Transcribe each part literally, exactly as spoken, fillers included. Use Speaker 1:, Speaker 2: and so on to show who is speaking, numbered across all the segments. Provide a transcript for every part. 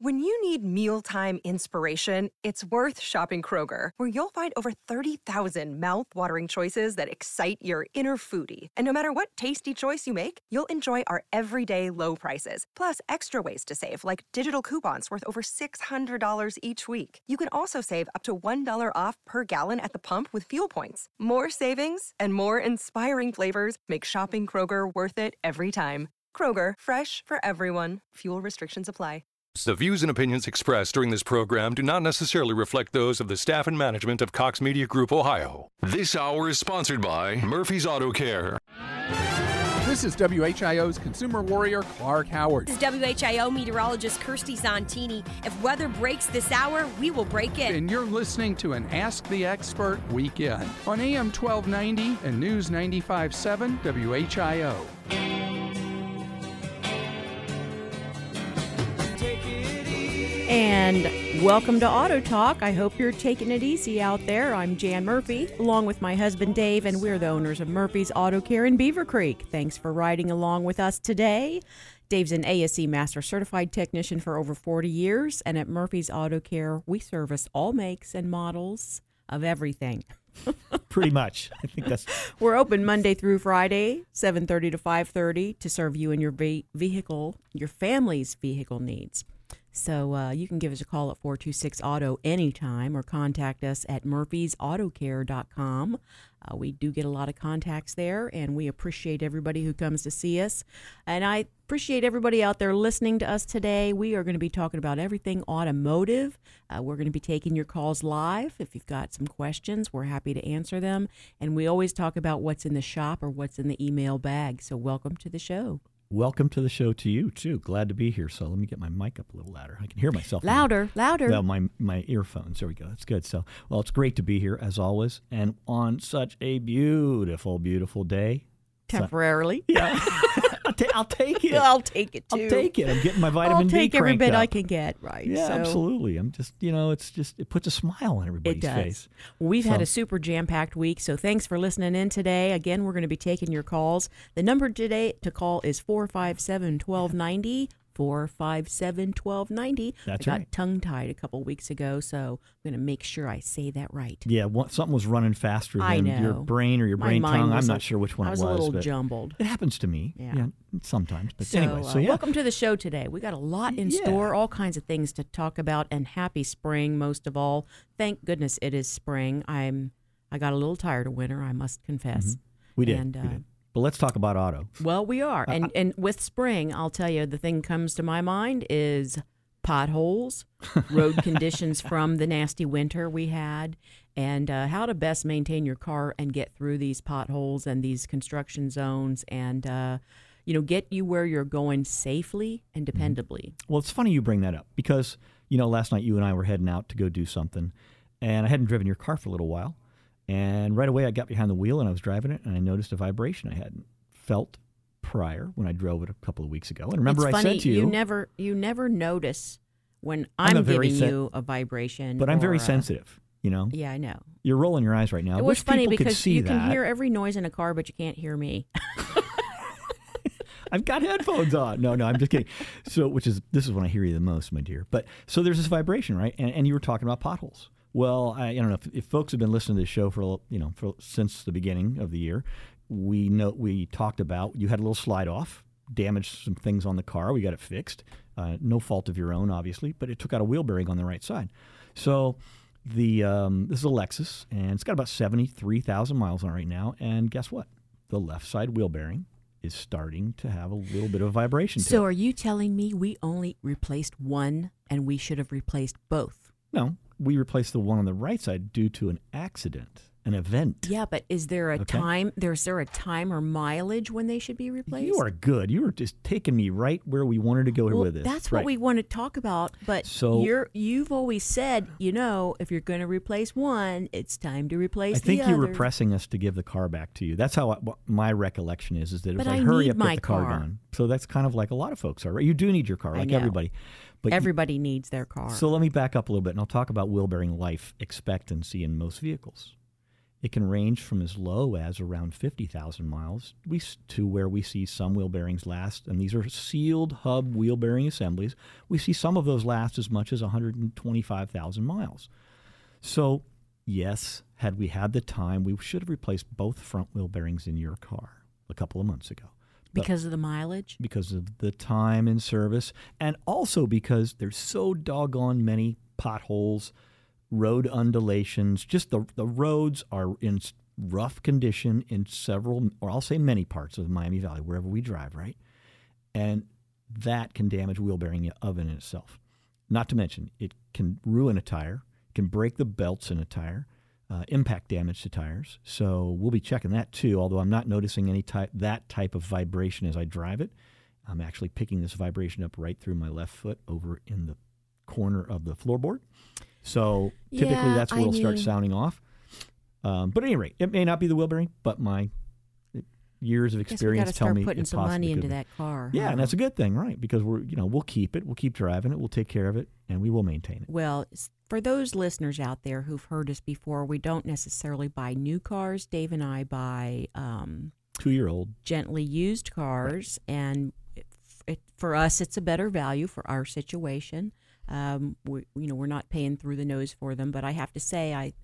Speaker 1: When you need mealtime inspiration, it's worth shopping Kroger, where you'll find over thirty thousand mouth-watering choices that excite your inner foodie. And no matter what tasty choice you make, you'll enjoy our everyday low prices, plus extra ways to save, like digital coupons worth over six hundred dollars each week. You can also save up to one dollar off per gallon at the pump with fuel points. More savings and more inspiring flavors make shopping Kroger worth it every time. Kroger, fresh for everyone. Fuel restrictions apply.
Speaker 2: The views and opinions expressed during this program do not necessarily reflect those of the staff and management of Cox Media Group, Ohio.
Speaker 3: This hour is sponsored by Murphy's Auto Care.
Speaker 4: This is W H I O's consumer warrior, Clark Howard.
Speaker 5: This is W H I O meteorologist Kirsty Zontini. If weather breaks this hour, we will break it.
Speaker 4: And you're listening to an Ask the Expert weekend on A M twelve ninety and News ninety-five point seven W H I O.
Speaker 6: And welcome to Auto Talk. I hope you're taking it easy out there. I'm Jan Murphy, along with my husband Dave, and we're the owners of Murphy's Auto Care in Beaver Creek. Thanks for riding along with us today. Dave's an A S E Master Certified Technician for over forty years, and at Murphy's Auto Care, we service all makes and models of everything.
Speaker 7: Pretty much. I think that's...
Speaker 6: We're open Monday through Friday, seven thirty to five thirty, to serve you and your ve- vehicle, your family's vehicle needs. So uh, you can give us a call at four two six auto anytime or contact us at murphys auto care dot com. Uh, we do get a lot of contacts there, and we appreciate everybody who comes to see us. And I appreciate everybody out there listening to us today. We are going to be talking about everything automotive. Uh, we're going to be taking your calls live. If you've got some questions, we're happy to answer them. And we always talk about what's in the shop or what's in the email bag. So welcome to the show.
Speaker 7: Welcome to the show to you, too. Glad to be here. So let me get my mic up a little louder. I can hear myself.
Speaker 6: Louder, now. louder.
Speaker 7: Well, my, my earphones. There we go. That's good. So, well, it's great to be here, as always, and on such a beautiful, beautiful day.
Speaker 6: Temporarily.
Speaker 7: So, yeah. I'll, ta- I'll take it.
Speaker 6: I'll take it, too.
Speaker 7: I'll take it. I'm getting my vitamin
Speaker 6: I'll
Speaker 7: D
Speaker 6: take every bit
Speaker 7: up.
Speaker 6: I can get, right.
Speaker 7: Yeah,
Speaker 6: so.
Speaker 7: absolutely. I'm just, you know, it's just, it puts a smile on everybody's
Speaker 6: it does.
Speaker 7: face.
Speaker 6: We've
Speaker 7: so.
Speaker 6: had a super jam-packed week, so thanks for listening in today. Again, we're going to be taking your calls. The number today to call is four five seven, one two nine zero. four five seven, one two nine zero.
Speaker 7: That's
Speaker 6: I got
Speaker 7: right.
Speaker 6: tongue-tied a couple weeks ago, so I'm going to make sure I say that right.
Speaker 7: Yeah, what, something was running faster than
Speaker 6: I know.
Speaker 7: your brain or your
Speaker 6: My
Speaker 7: brain
Speaker 6: mind
Speaker 7: tongue.
Speaker 6: was
Speaker 7: I'm
Speaker 6: a-
Speaker 7: not sure which one
Speaker 6: I was
Speaker 7: it was.
Speaker 6: a little
Speaker 7: but
Speaker 6: jumbled.
Speaker 7: It happens to me.
Speaker 6: Yeah.
Speaker 7: Yeah, sometimes. But
Speaker 6: So,
Speaker 7: anyway, so
Speaker 6: uh,
Speaker 7: yeah.
Speaker 6: welcome to the show today. We got a lot in
Speaker 7: Yeah.
Speaker 6: store, all kinds of things to talk about, and happy spring most of all. Thank goodness it is spring. I'm I got a little tired of winter, I must confess.
Speaker 7: Mm-hmm. We did.
Speaker 6: And,
Speaker 7: we
Speaker 6: uh,
Speaker 7: did. But let's talk about auto.
Speaker 6: Well, we are. And and with spring, I'll tell you, the thing comes to my mind is potholes, road conditions from the nasty winter we had, and uh, how to best maintain your car and get through these potholes and these construction zones and, uh, you know, get you where you're going safely and dependably.
Speaker 7: Well, it's funny you bring that up because, you know, last night you and I were heading out to go do something, and I hadn't driven your car for a little while. And right away I got behind the wheel and I was driving it, and I noticed a vibration I hadn't felt prior when I drove it a couple of weeks ago. And remember,
Speaker 6: it's
Speaker 7: I
Speaker 6: funny,
Speaker 7: said to you,
Speaker 6: you never you never notice when
Speaker 7: I'm
Speaker 6: I'm,
Speaker 7: a very
Speaker 6: giving
Speaker 7: sen-
Speaker 6: you a vibration.
Speaker 7: but I'm very
Speaker 6: or a-
Speaker 7: sensitive. You know,
Speaker 6: Yeah, I know.
Speaker 7: you're rolling your eyes right now. I
Speaker 6: It was
Speaker 7: wish
Speaker 6: funny
Speaker 7: people could
Speaker 6: because
Speaker 7: see
Speaker 6: you
Speaker 7: that.
Speaker 6: can hear every noise in a car, but you can't hear me.
Speaker 7: I've got headphones on. No, no, I'm just kidding. So, which is this is when I hear you the most, my dear. But so there's this vibration, right? And, and you were talking about potholes. Well, I, I don't know if, if folks have been listening to this show for you know for since the beginning of the year. We know we talked about you had a little slide off, damaged some things on the car. We got it fixed. Uh, no fault of your own, obviously, but it took out a wheel bearing on the right side. So the um, this is a Lexus, and it's got about seventy-three thousand miles on it right now. And guess what? The left side wheel bearing is starting to have a little bit of vibration to it.
Speaker 6: So are you telling me we only replaced one and we should have replaced both?
Speaker 7: No, we replaced the one on the right side due to an accident, an event.
Speaker 6: Yeah, but is there a
Speaker 7: Okay.
Speaker 6: time, there's there a time or mileage when they should be replaced?
Speaker 7: You are good. You were just taking me right where we wanted to go here
Speaker 6: well,
Speaker 7: with this.
Speaker 6: that's
Speaker 7: right.
Speaker 6: what we want to talk about, but
Speaker 7: So-
Speaker 6: you're, you've always said, you know, if you're going to replace one, it's time to replace
Speaker 7: I think
Speaker 6: the
Speaker 7: you were
Speaker 6: other.
Speaker 7: pressing us to give the car back to you. That's how I, what my recollection is, is that it was
Speaker 6: But
Speaker 7: like,
Speaker 6: I
Speaker 7: hurry
Speaker 6: need
Speaker 7: up,
Speaker 6: my
Speaker 7: get the car
Speaker 6: car.
Speaker 7: done. So that's kind of like a lot of folks are, right? You do need your car,
Speaker 6: I
Speaker 7: like
Speaker 6: know.
Speaker 7: everybody. But you-
Speaker 6: Everybody needs their car.
Speaker 7: So let me back up a little bit, and I'll talk about wheel bearing life expectancy in most vehicles. It can range from as low as around fifty thousand miles we, to where we see some wheel bearings last, and these are sealed hub wheel bearing assemblies. We see some of those last as much as one hundred twenty-five thousand miles. So, yes, had we had the time, we should have replaced both front wheel bearings in your car a couple of months ago. But
Speaker 6: Because of the mileage?
Speaker 7: because of the time in service, and also because there's so doggone many potholes, road undulations. Just the the roads are in s- rough condition in several, or I'll say many parts of the Miami Valley, wherever we drive, right? And that can damage wheel bearing of in itself. Not to mention, it can ruin a tire, can break the belts in a tire, uh, impact damage to tires. So we'll be checking that too, although I'm not noticing any type that type of vibration as I drive it. I'm actually picking this vibration up right through my left foot over in the corner of the floorboard. So typically
Speaker 6: Yeah,
Speaker 7: that's where
Speaker 6: I
Speaker 7: it'll start
Speaker 6: mean-
Speaker 7: sounding off. Um, but at any rate, it may not be the wheel bearing, but my years of
Speaker 6: Guess we got
Speaker 7: experience
Speaker 6: to
Speaker 7: tell
Speaker 6: start
Speaker 7: me
Speaker 6: putting
Speaker 7: it
Speaker 6: some
Speaker 7: possibly
Speaker 6: money
Speaker 7: could
Speaker 6: into
Speaker 7: be.
Speaker 6: that car.
Speaker 7: Yeah,
Speaker 6: huh?
Speaker 7: and that's a good thing, right? Because we're, you know, we'll keep it, we'll keep driving it, we'll take care of it, and we will maintain it.
Speaker 6: Well, s- for those listeners out there who've heard us before, we don't necessarily buy new cars. Dave and I buy um,
Speaker 7: Two-year-old.
Speaker 6: gently used cars, and it, it, for us, it's a better value for our situation. Um, we, you know, we're not paying through the nose for them, but I have to say, I.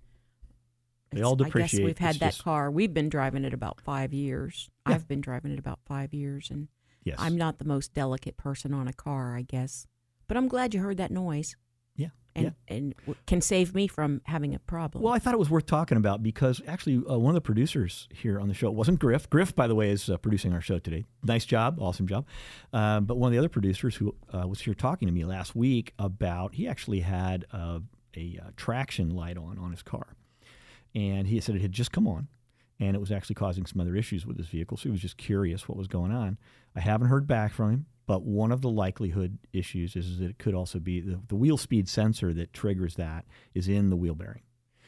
Speaker 7: They
Speaker 6: it's-
Speaker 7: all
Speaker 6: I guess
Speaker 7: depreciate.
Speaker 6: we've had
Speaker 7: It's
Speaker 6: that
Speaker 7: just-
Speaker 6: car. We've been driving it about five years.
Speaker 7: Yeah.
Speaker 6: I've been driving it about five years, and
Speaker 7: Yes.
Speaker 6: I'm not the most delicate person on a car, I guess. But I'm glad you heard that noise,
Speaker 7: Yeah.
Speaker 6: and
Speaker 7: yeah.
Speaker 6: and w- can save me from having a problem.
Speaker 7: Well, I thought it was worth talking about because actually uh, one of the producers here on the show wasn't Griff. Griff, by the way, is uh, producing our show today. Nice job. Awesome job. Um, but one of the other producers who uh, was here talking to me last week about, he actually had uh, a uh, traction light on on his car. And he said it had just come on, and it was actually causing some other issues with his vehicle. So he was just curious what was going on. I haven't heard back from him, but one of the likelihood issues is, is that it could also be the, the wheel speed sensor that triggers that is in the wheel bearing.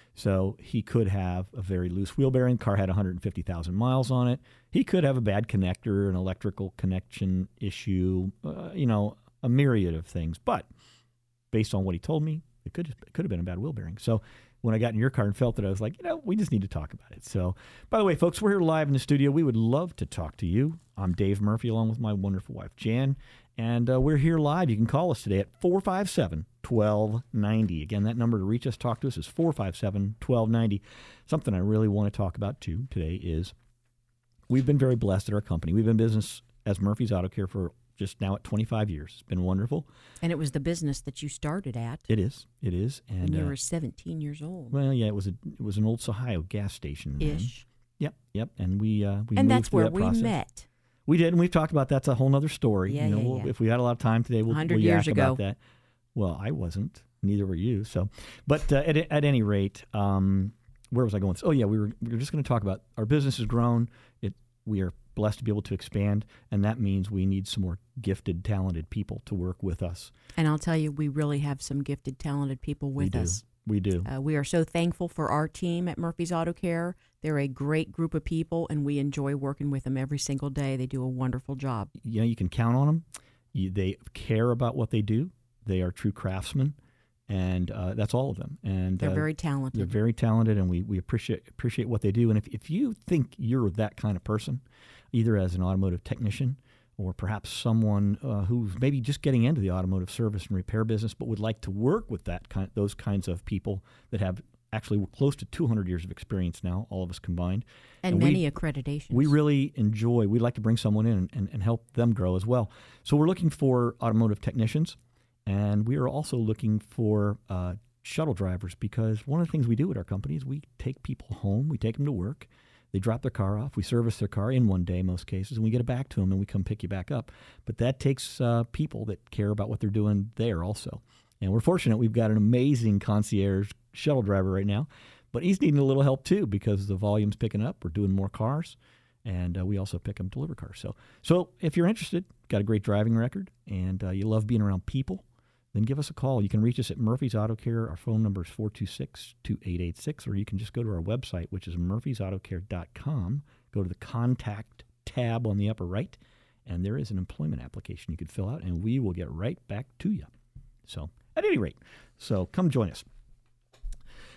Speaker 7: So he could have a very loose wheel bearing. Car had one hundred fifty thousand miles on it. He could have a bad connector, an electrical connection issue, uh, you know, a myriad of things. But based on what he told me, it could it could have been a bad wheel bearing. So when I got in your car and felt it, I was like, you know, we just need to talk about it. So, by the way, folks, we're here live in the studio. We would love to talk to you. I'm Dave Murphy, along with my wonderful wife, Jan, and uh, we're here live. You can call us today at four five seven, one two nine zero. Again, that number to reach us, talk to us, is four five seven, one two nine zero. Something I really want to talk about, too, today is we've been very blessed at our company. We've been in business as Murphy's Auto Care for just now at twenty-five years. It's been wonderful.
Speaker 6: and it was the business that you started at
Speaker 7: It is. It is. And
Speaker 6: when you
Speaker 7: uh,
Speaker 6: were seventeen years old.
Speaker 7: well, yeah, it was a it was an old Ohio gas station. then.
Speaker 6: Ish.
Speaker 7: Yep, yep. And we uh, we
Speaker 6: And
Speaker 7: moved
Speaker 6: that's
Speaker 7: through
Speaker 6: where
Speaker 7: that
Speaker 6: we
Speaker 7: process.
Speaker 6: met.
Speaker 7: We did, and we've talked about that's a whole other story.
Speaker 6: Yeah,
Speaker 7: you know,
Speaker 6: yeah,
Speaker 7: we'll,
Speaker 6: yeah.
Speaker 7: if we had a lot of time today, we'll,
Speaker 6: A hundred
Speaker 7: we'll
Speaker 6: years
Speaker 7: yak about
Speaker 6: ago.
Speaker 7: that. Well, I wasn't. Neither were you. So, but uh, at at any rate, um, where was I going? Oh yeah, we were we were just going to talk about our business has grown. It we are blessed to be able to expand, and that means we need some more gifted, talented people to work with us.
Speaker 6: And I'll tell you, we really have some gifted, talented people with
Speaker 7: we do.
Speaker 6: us.
Speaker 7: We do.
Speaker 6: Uh, we are so thankful for our team at Murphy's Auto Care. They're a great group of people, and we enjoy working with them every single day. They do a wonderful job.
Speaker 7: You know, you can count on them. You, they care about what they do. They are true craftsmen, and uh, that's all of them. And
Speaker 6: They're
Speaker 7: uh,
Speaker 6: very talented.
Speaker 7: They're very talented, and we, we appreciate appreciate what they do. And if, if you think you're that kind of person, either as an automotive technician or perhaps someone uh, who's maybe just getting into the automotive service and repair business, but would like to work with that kind, those kinds of people that have actually close to two hundred years of experience now, all of us combined,
Speaker 6: and,
Speaker 7: and
Speaker 6: many
Speaker 7: we,
Speaker 6: accreditations.
Speaker 7: we really enjoy. We'd like to bring someone in and, and, and help them grow as well. So we're looking for automotive technicians, and we are also looking for uh, shuttle drivers, because one of the things we do at our company is we take people home, we take them to work, they drop their car off, we service their car in one day most cases, and we get it back to them, and we come pick you back up. But that takes uh, people that care about what they're doing there also. And we're fortunate we've got an amazing concierge shuttle driver right now, but he's needing a little help too because the volume's picking up. We're doing more cars, and uh, we also pick up deliver cars. So, so if you're interested, got a great driving record, and uh, you love being around people, then give us a call. You can reach us at Murphy's Auto Care. Our phone number is four two six, two eight eight six, or you can just go to our website, which is murphys auto care dot com. Go to the Contact tab on the upper right, and there is an employment application you can fill out, and we will get right back to you. So, at any rate, so come join us.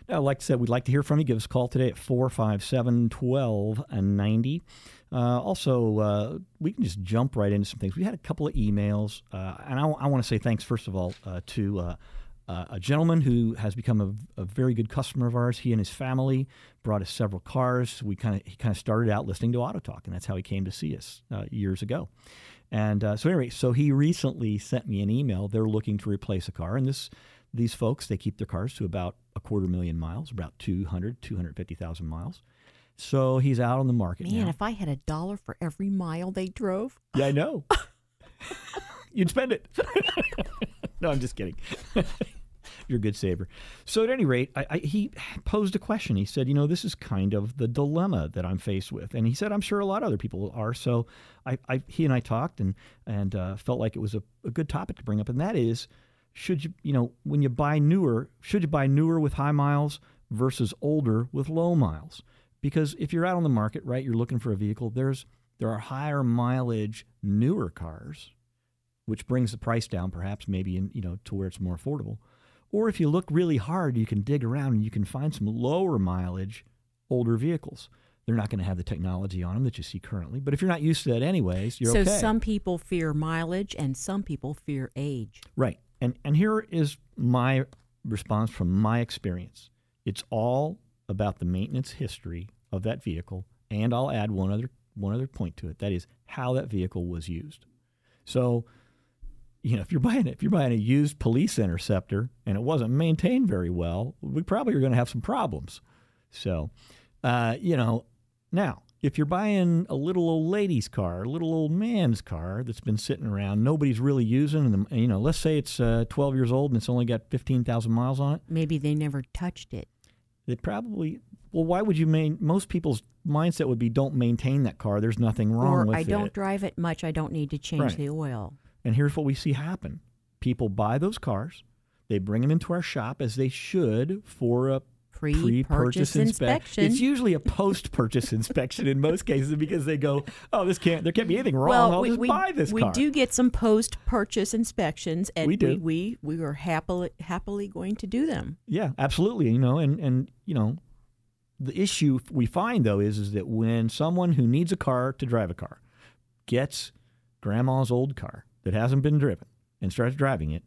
Speaker 7: Now, like I said, we'd like to hear from you. Give us a call today at four five seven, one two nine zero. Uh, also, uh, we can just jump right into some things. We had a couple of emails, uh, and I, I want to say thanks, first of all, uh, to uh, uh, a gentleman who has become a, a very good customer of ours. He and his family brought us several cars. We kind of he kind of started out listening to Auto Talk, and that's how he came to see us uh, years ago. And uh, so anyway, so he recently sent me an email. They're looking to replace a car, and this these folks, they keep their cars to about a quarter million miles, about two hundred, two hundred fifty thousand miles. So he's out on the market
Speaker 6: Man,
Speaker 7: now.
Speaker 6: if I had a dollar for every mile they drove.
Speaker 7: Yeah, I know. You'd spend it. No, I'm just kidding. You're a good saver. So at any rate, I, I, he posed a question. He said, you know, this is kind of the dilemma that I'm faced with. And he said, I'm sure a lot of other people are. So I, I he and I talked and, and uh, felt like it was a, a good topic to bring up. And that is, should you, you know, when you buy newer, should you buy newer with high miles versus older with low miles? Because if you're out on the market, right, you're looking for a vehicle, there's there are higher mileage newer cars, which brings the price down perhaps maybe in, you know, to where it's more affordable. Or if you look really hard, you can dig around and you can find some lower mileage older vehicles. They're not going to have the technology on them that you see currently. But if you're not used to that anyways, you're
Speaker 6: so
Speaker 7: okay.
Speaker 6: So some people fear mileage and some people fear age.
Speaker 7: Right. And and here is my response from my experience. It's all about the maintenance history of that vehicle, and I'll add one other one other point to it. That is how that vehicle was used. So, you know, if you're buying if you're buying a used police interceptor and it wasn't maintained very well, we probably are going to have some problems. So, uh, you know, now if you're buying a little old lady's car, a little old man's car that's been sitting around, nobody's really using, and you know, let's say it's uh, twelve years old and it's only got fifteen thousand miles on it.
Speaker 6: Maybe they never touched it.
Speaker 7: They probably, well, why would you main, most people's mindset would be don't maintain that car. There's nothing wrong
Speaker 6: or
Speaker 7: with it.
Speaker 6: Or I don't drive it much. I don't need to change
Speaker 7: right.
Speaker 6: the oil.
Speaker 7: And here's what we see happen. People buy those cars. They bring them into our shop as they should for a
Speaker 6: pre-purchase,
Speaker 7: pre-purchase
Speaker 6: inspection.
Speaker 7: inspection. It's usually a post-purchase inspection in most cases because they go, oh, this can't, there can't be anything wrong.
Speaker 6: Well,
Speaker 7: I'll
Speaker 6: we,
Speaker 7: just
Speaker 6: we,
Speaker 7: buy this
Speaker 6: we
Speaker 7: car.
Speaker 6: We do get some post-purchase inspections, and
Speaker 7: we do.
Speaker 6: We, we, we are happily, happily going to do them.
Speaker 7: Yeah, absolutely. You know, and, and you know, the issue we find, though, is, is that when someone who needs a car to drive a car gets grandma's old car that hasn't been driven and starts driving it,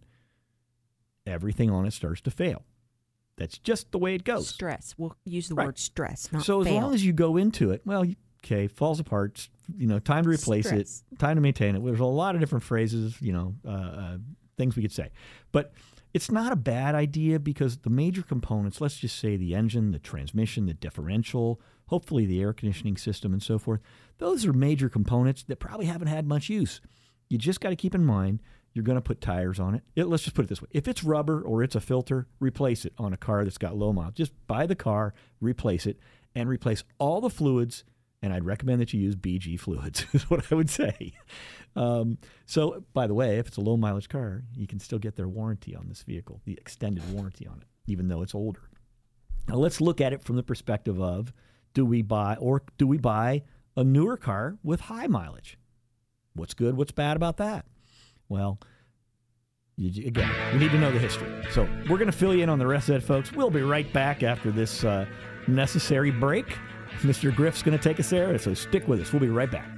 Speaker 7: everything on it starts to fail. That's just the way it goes.
Speaker 6: Stress. We'll use the
Speaker 7: right.
Speaker 6: word stress, not
Speaker 7: So as
Speaker 6: fail.
Speaker 7: long as you go into it, well, okay, falls apart, you know, time to replace
Speaker 6: stress.
Speaker 7: it, time to maintain it. There's a lot of different phrases, you know, uh, uh, things we could say. But it's not a bad idea because the major components, let's just say the engine, the transmission, the differential, hopefully the air conditioning system and so forth, those are major components that probably haven't had much use. You just got to keep in mind you're going to put tires on it. it. Let's just put it this way. If it's rubber or it's a filter, replace it on a car that's got low miles. Just buy the car, replace it, and replace all the fluids, and I'd recommend that you use B G fluids is what I would say. Um, so, by the way, if it's a low-mileage car, you can still get their warranty on this vehicle, the extended warranty on it, even though it's older. Now, let's look at it from the perspective of, do we buy or do we buy a newer car with high mileage? What's good, what's bad about that? Well, you, again, we need to know the history. So we're going to fill you in on the rest of that, folks. We'll be right back after this uh, necessary break. Mister Griff's going to take us there, so stick with us. We'll be right back.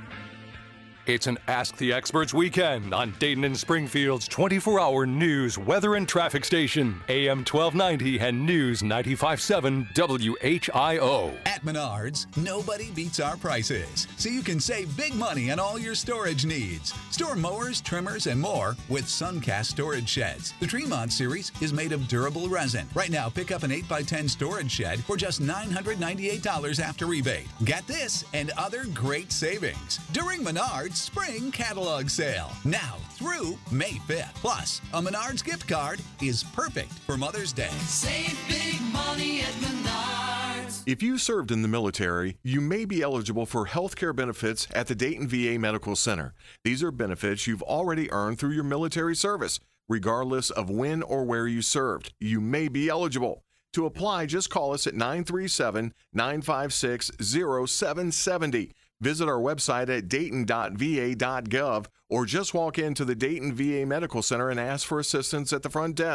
Speaker 2: It's an Ask the Experts weekend on Dayton and Springfield's twenty-four hour news, weather, and traffic station, A M twelve ninety and News ninety-five point seven W H I O.
Speaker 8: At Menards, nobody beats our prices, so you can save big money on all your storage needs. Store mowers, trimmers, and more with Suncast storage sheds. The Tremont series is made of durable resin. Right now, pick up an eight by ten storage shed for just nine hundred ninety-eight dollars after rebate. Get this and other great savings during Menards Spring Catalog Sale, now through May fifth. Plus, a Menards gift card is perfect for Mother's Day.
Speaker 9: Save big money at Menards.
Speaker 3: If you served in the military, you may be eligible for health care benefits at the Dayton V A Medical Center. These are benefits you've already earned through your military service, regardless of when or where you served. You may be eligible. To apply, just call us at nine three seven, nine five six, zero seven seven zero. Visit our website at dayton dot v a dot gov or just walk into the Dayton V A Medical Center and ask for assistance at the front desk.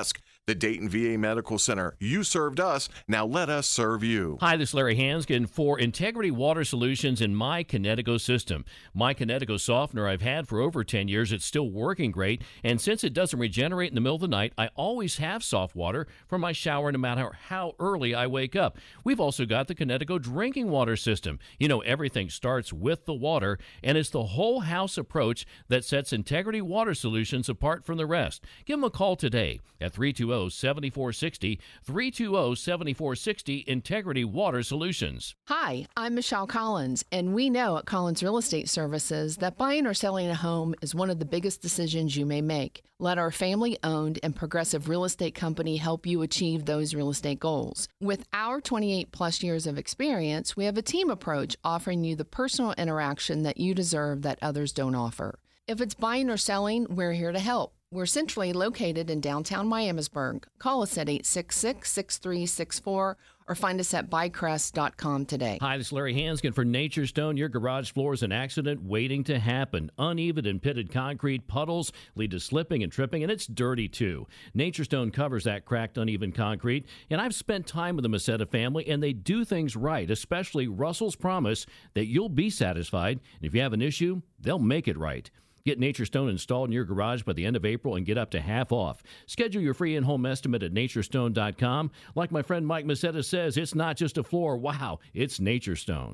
Speaker 3: The Dayton V A Medical Center. You served us, now let us serve you.
Speaker 10: Hi, this is Larry Hanskin for Integrity Water Solutions in My Kinetico system. My Kinetico softener I've had for over ten years. It's still working great, and since it doesn't regenerate in the middle of the night, I always have soft water for my shower no matter how early I wake up. We've also got the Kinetico drinking water system. You know, everything starts with the water, and it's the whole house approach that sets Integrity Water Solutions apart from the rest. Give them a call today at three two zero, seven four six zero, three two zero, seven four six zero, Integrity Water Solutions.
Speaker 11: Hi, I'm Michelle Collins, and we know at Collins Real Estate Services that buying or selling a home is one of the biggest decisions you may make. Let our family-owned and progressive real estate company help you achieve those real estate goals. With our twenty-eight plus years of experience, we have a team approach offering you the personal interaction that you deserve that others don't offer. If it's buying or selling, we're here to help. We're centrally located in downtown Miamisburg. Call us at eight six six, six three six four or find us at buy crest dot com today.
Speaker 10: Hi, this is Larry Hanskin for Nature Stone. Your garage floor is an accident waiting to happen. Uneven and pitted concrete puddles lead to slipping and tripping, and it's dirty too. Nature Stone covers that cracked, uneven concrete, and I've spent time with the Macetta family, and they do things right, especially Russell's promise that you'll be satisfied. And if you have an issue, they'll make it right. Get Nature Stone installed in your garage by the end of April and get up to half off. Schedule your free in-home estimate at nature stone dot com. Like my friend Mike Macetta says, it's not just a floor. Wow, it's Nature Stone.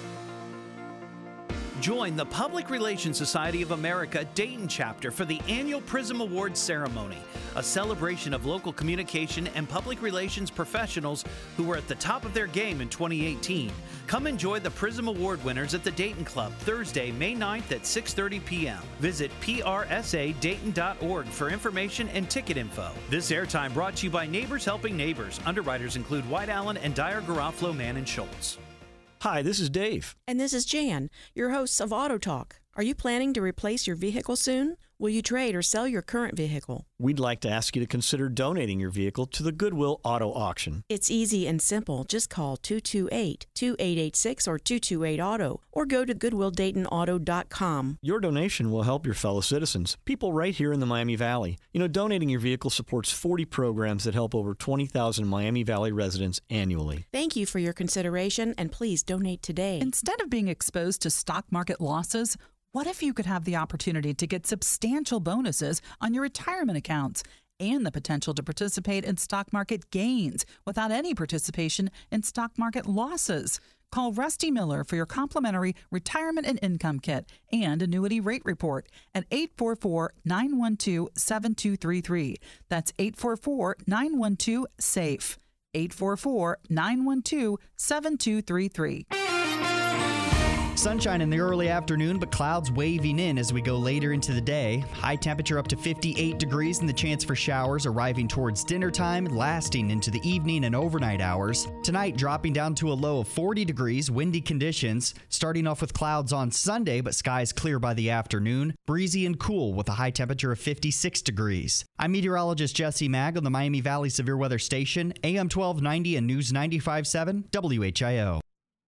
Speaker 12: Join the Public Relations Society of America Dayton chapter for the annual Prism Awards ceremony, a celebration of local communication and public relations professionals who were at the top of their game in twenty eighteen. Come enjoy the Prism Award winners at the Dayton Club Thursday, May ninth at six thirty p.m. Visit P R S A Dayton dot org for information and ticket info. This airtime brought to you by Neighbors Helping Neighbors. Underwriters include White Allen and Dyer, Garofalo, Mann and Schultz.
Speaker 13: Hi, this is Dave.
Speaker 6: And this is Jan, your hosts of Auto Talk. Are you planning to replace your vehicle soon? Will you trade or sell your current vehicle?
Speaker 13: We'd like to ask you to consider donating your vehicle to the Goodwill Auto Auction.
Speaker 6: It's easy and simple. Just call two two eight, two eight eight six or two two eight auto or go to goodwill dayton auto dot com.
Speaker 13: Your donation will help your fellow citizens, people right here in the Miami Valley. You know, donating your vehicle supports forty programs that help over twenty thousand Miami Valley residents annually.
Speaker 6: Thank you for your consideration, and please donate today.
Speaker 14: Instead of being exposed to stock market losses, what if you could have the opportunity to get substantial bonuses on your retirement accounts and the potential to participate in stock market gains without any participation in stock market losses? Call Rusty Miller for your complimentary retirement and income kit and annuity rate report at eight four four, nine one two, seven two three three. That's eight four four, nine one two, SAFE. eight four four, nine one two, seven two three three.
Speaker 15: Sunshine in the early afternoon, but clouds waving in as we go later into the day. High temperature up to fifty-eight degrees and the chance for showers arriving towards dinner time, lasting into the evening and overnight hours. Tonight dropping down to a low of forty degrees, windy conditions. Starting off with clouds on Sunday, but skies clear by the afternoon. Breezy and cool with a high temperature of fifty-six degrees. I'm meteorologist Jesse Mag on the Miami Valley Severe Weather Station, A M twelve ninety and News ninety-five point seven W H I O.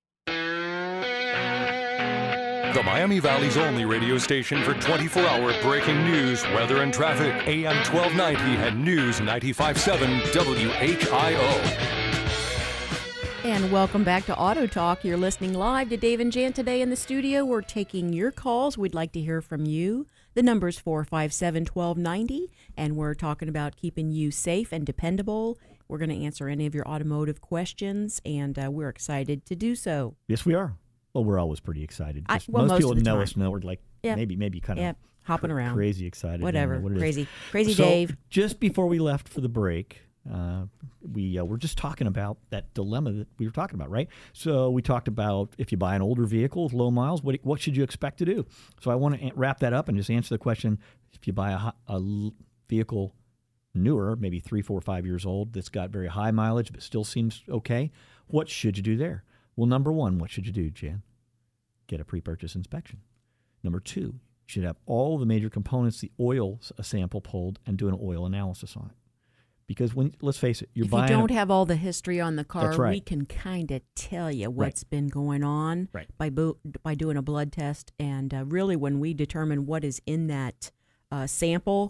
Speaker 2: The Miami Valley's only radio station for twenty-four hour breaking news, weather, and traffic. A M twelve ninety and News ninety-five point seven W H I O.
Speaker 6: And welcome back to Auto Talk. You're listening live to Dave and Jan today in the studio. We're taking your calls. We'd like to hear from you. The number's four five seven, one two nine zero, and we're talking about keeping you safe and dependable. We're going to answer any of your automotive questions, and uh, we're excited to do so.
Speaker 7: Yes, we are. Well, we're always pretty excited.
Speaker 6: I, well,
Speaker 7: most,
Speaker 6: most
Speaker 7: people
Speaker 6: of the
Speaker 7: know
Speaker 6: time.
Speaker 7: us know we're like
Speaker 6: yeah.
Speaker 7: maybe maybe kind of
Speaker 6: yeah. hopping
Speaker 7: cr-
Speaker 6: around,
Speaker 7: crazy excited.
Speaker 6: Whatever,
Speaker 7: what
Speaker 6: crazy, crazy
Speaker 7: so,
Speaker 6: Dave.
Speaker 7: Just before we left for the break, uh, we uh, were just talking about that dilemma that we were talking about, right? So we talked about if you buy an older vehicle with low miles, what what should you expect to do? So I want to wrap that up and just answer the question: if you buy a, a vehicle newer, maybe three, four, five years old, that's got very high mileage but still seems okay, what should you do there? Well, number one, what should you do, Jan? Get a pre-purchase inspection. Number two, you should have all the major components, the oil a sample pulled, and do an oil analysis on it. Because when let's face it, you're
Speaker 6: if
Speaker 7: buying.
Speaker 6: If you don't a, have all the history on the car,
Speaker 7: that's right.
Speaker 6: we can kind of tell you what's
Speaker 7: right.
Speaker 6: been going on
Speaker 7: right.
Speaker 6: by bo- by doing a blood test. And uh, really, when we determine what is in that uh, sample,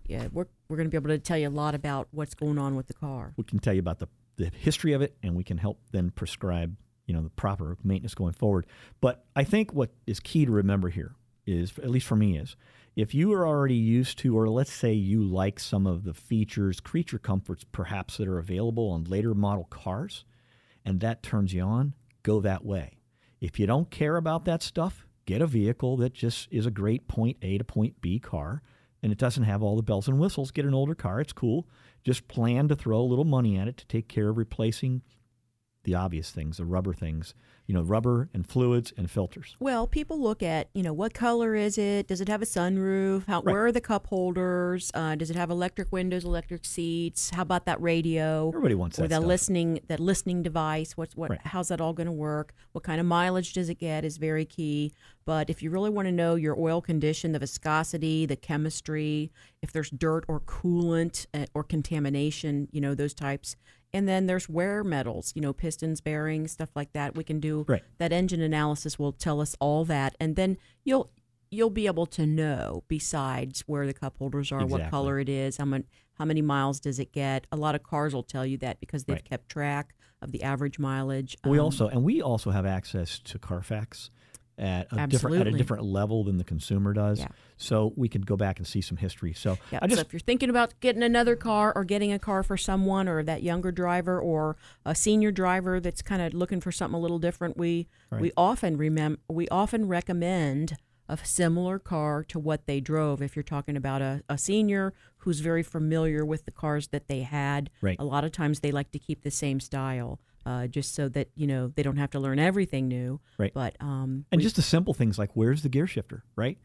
Speaker 6: yeah, we're we're going to be able to tell you a lot about what's going on with the car.
Speaker 7: We can tell you about the, the history of it, and we can help then prescribe, you know, the proper maintenance going forward. But I think what is key to remember here is, at least for me, is if you are already used to, or let's say you like some of the features, creature comforts perhaps that are available on later model cars, and that turns you on, go that way. If you don't care about that stuff, get a vehicle that just is a great point A to point B car, and it doesn't have all the bells and whistles. Get an older car. It's cool. Just plan to throw a little money at it to take care of replacing the obvious things, the rubber things, you know, rubber and fluids and filters.
Speaker 6: Well, people look at, you know, what color is it? Does it have a sunroof? How,
Speaker 7: Right.
Speaker 6: Where are the cup holders? Uh, does it have electric windows, electric seats? How about that radio?
Speaker 7: Everybody wants
Speaker 6: or
Speaker 7: that
Speaker 6: that
Speaker 7: stuff.
Speaker 6: listening that listening device. What's what?
Speaker 7: Right.
Speaker 6: How's that all going to work? What kind of mileage does it get? Is very key. But if you really want to know your oil condition, the viscosity, the chemistry, if there's dirt or coolant uh, or contamination, you know, those types. And then there's wear metals, you know, pistons, bearings, stuff like that. We can do
Speaker 7: Right.
Speaker 6: that. Engine analysis will tell us all that, and then you'll you'll be able to know, besides where the cup holders are, what
Speaker 7: Exactly.
Speaker 6: color it is, how many how many miles does it get. A lot of cars will tell you that because they've
Speaker 7: Right.
Speaker 6: kept track of the average mileage.
Speaker 7: We
Speaker 6: Um,
Speaker 7: also and we also have access to Carfax at a different at a
Speaker 6: Absolutely.
Speaker 7: different level than the consumer does.
Speaker 6: Yeah.
Speaker 7: So we can go back and see some history. So
Speaker 6: Yeah,
Speaker 7: I just
Speaker 6: so if you're thinking about getting another car or getting a car for someone or that younger driver or a senior driver that's kind of looking for something a little different, we
Speaker 7: Right.
Speaker 6: we often remem- we often recommend a similar car to what they drove. If you're talking about a, a senior who's very familiar with the cars that they had,
Speaker 7: Right.
Speaker 6: a lot of times they like to keep the same style. Uh, just so that, you know, they don't have to learn everything new.
Speaker 7: Right.
Speaker 6: But um,
Speaker 7: and
Speaker 6: we-
Speaker 7: just the simple things like where's the gear shifter, right?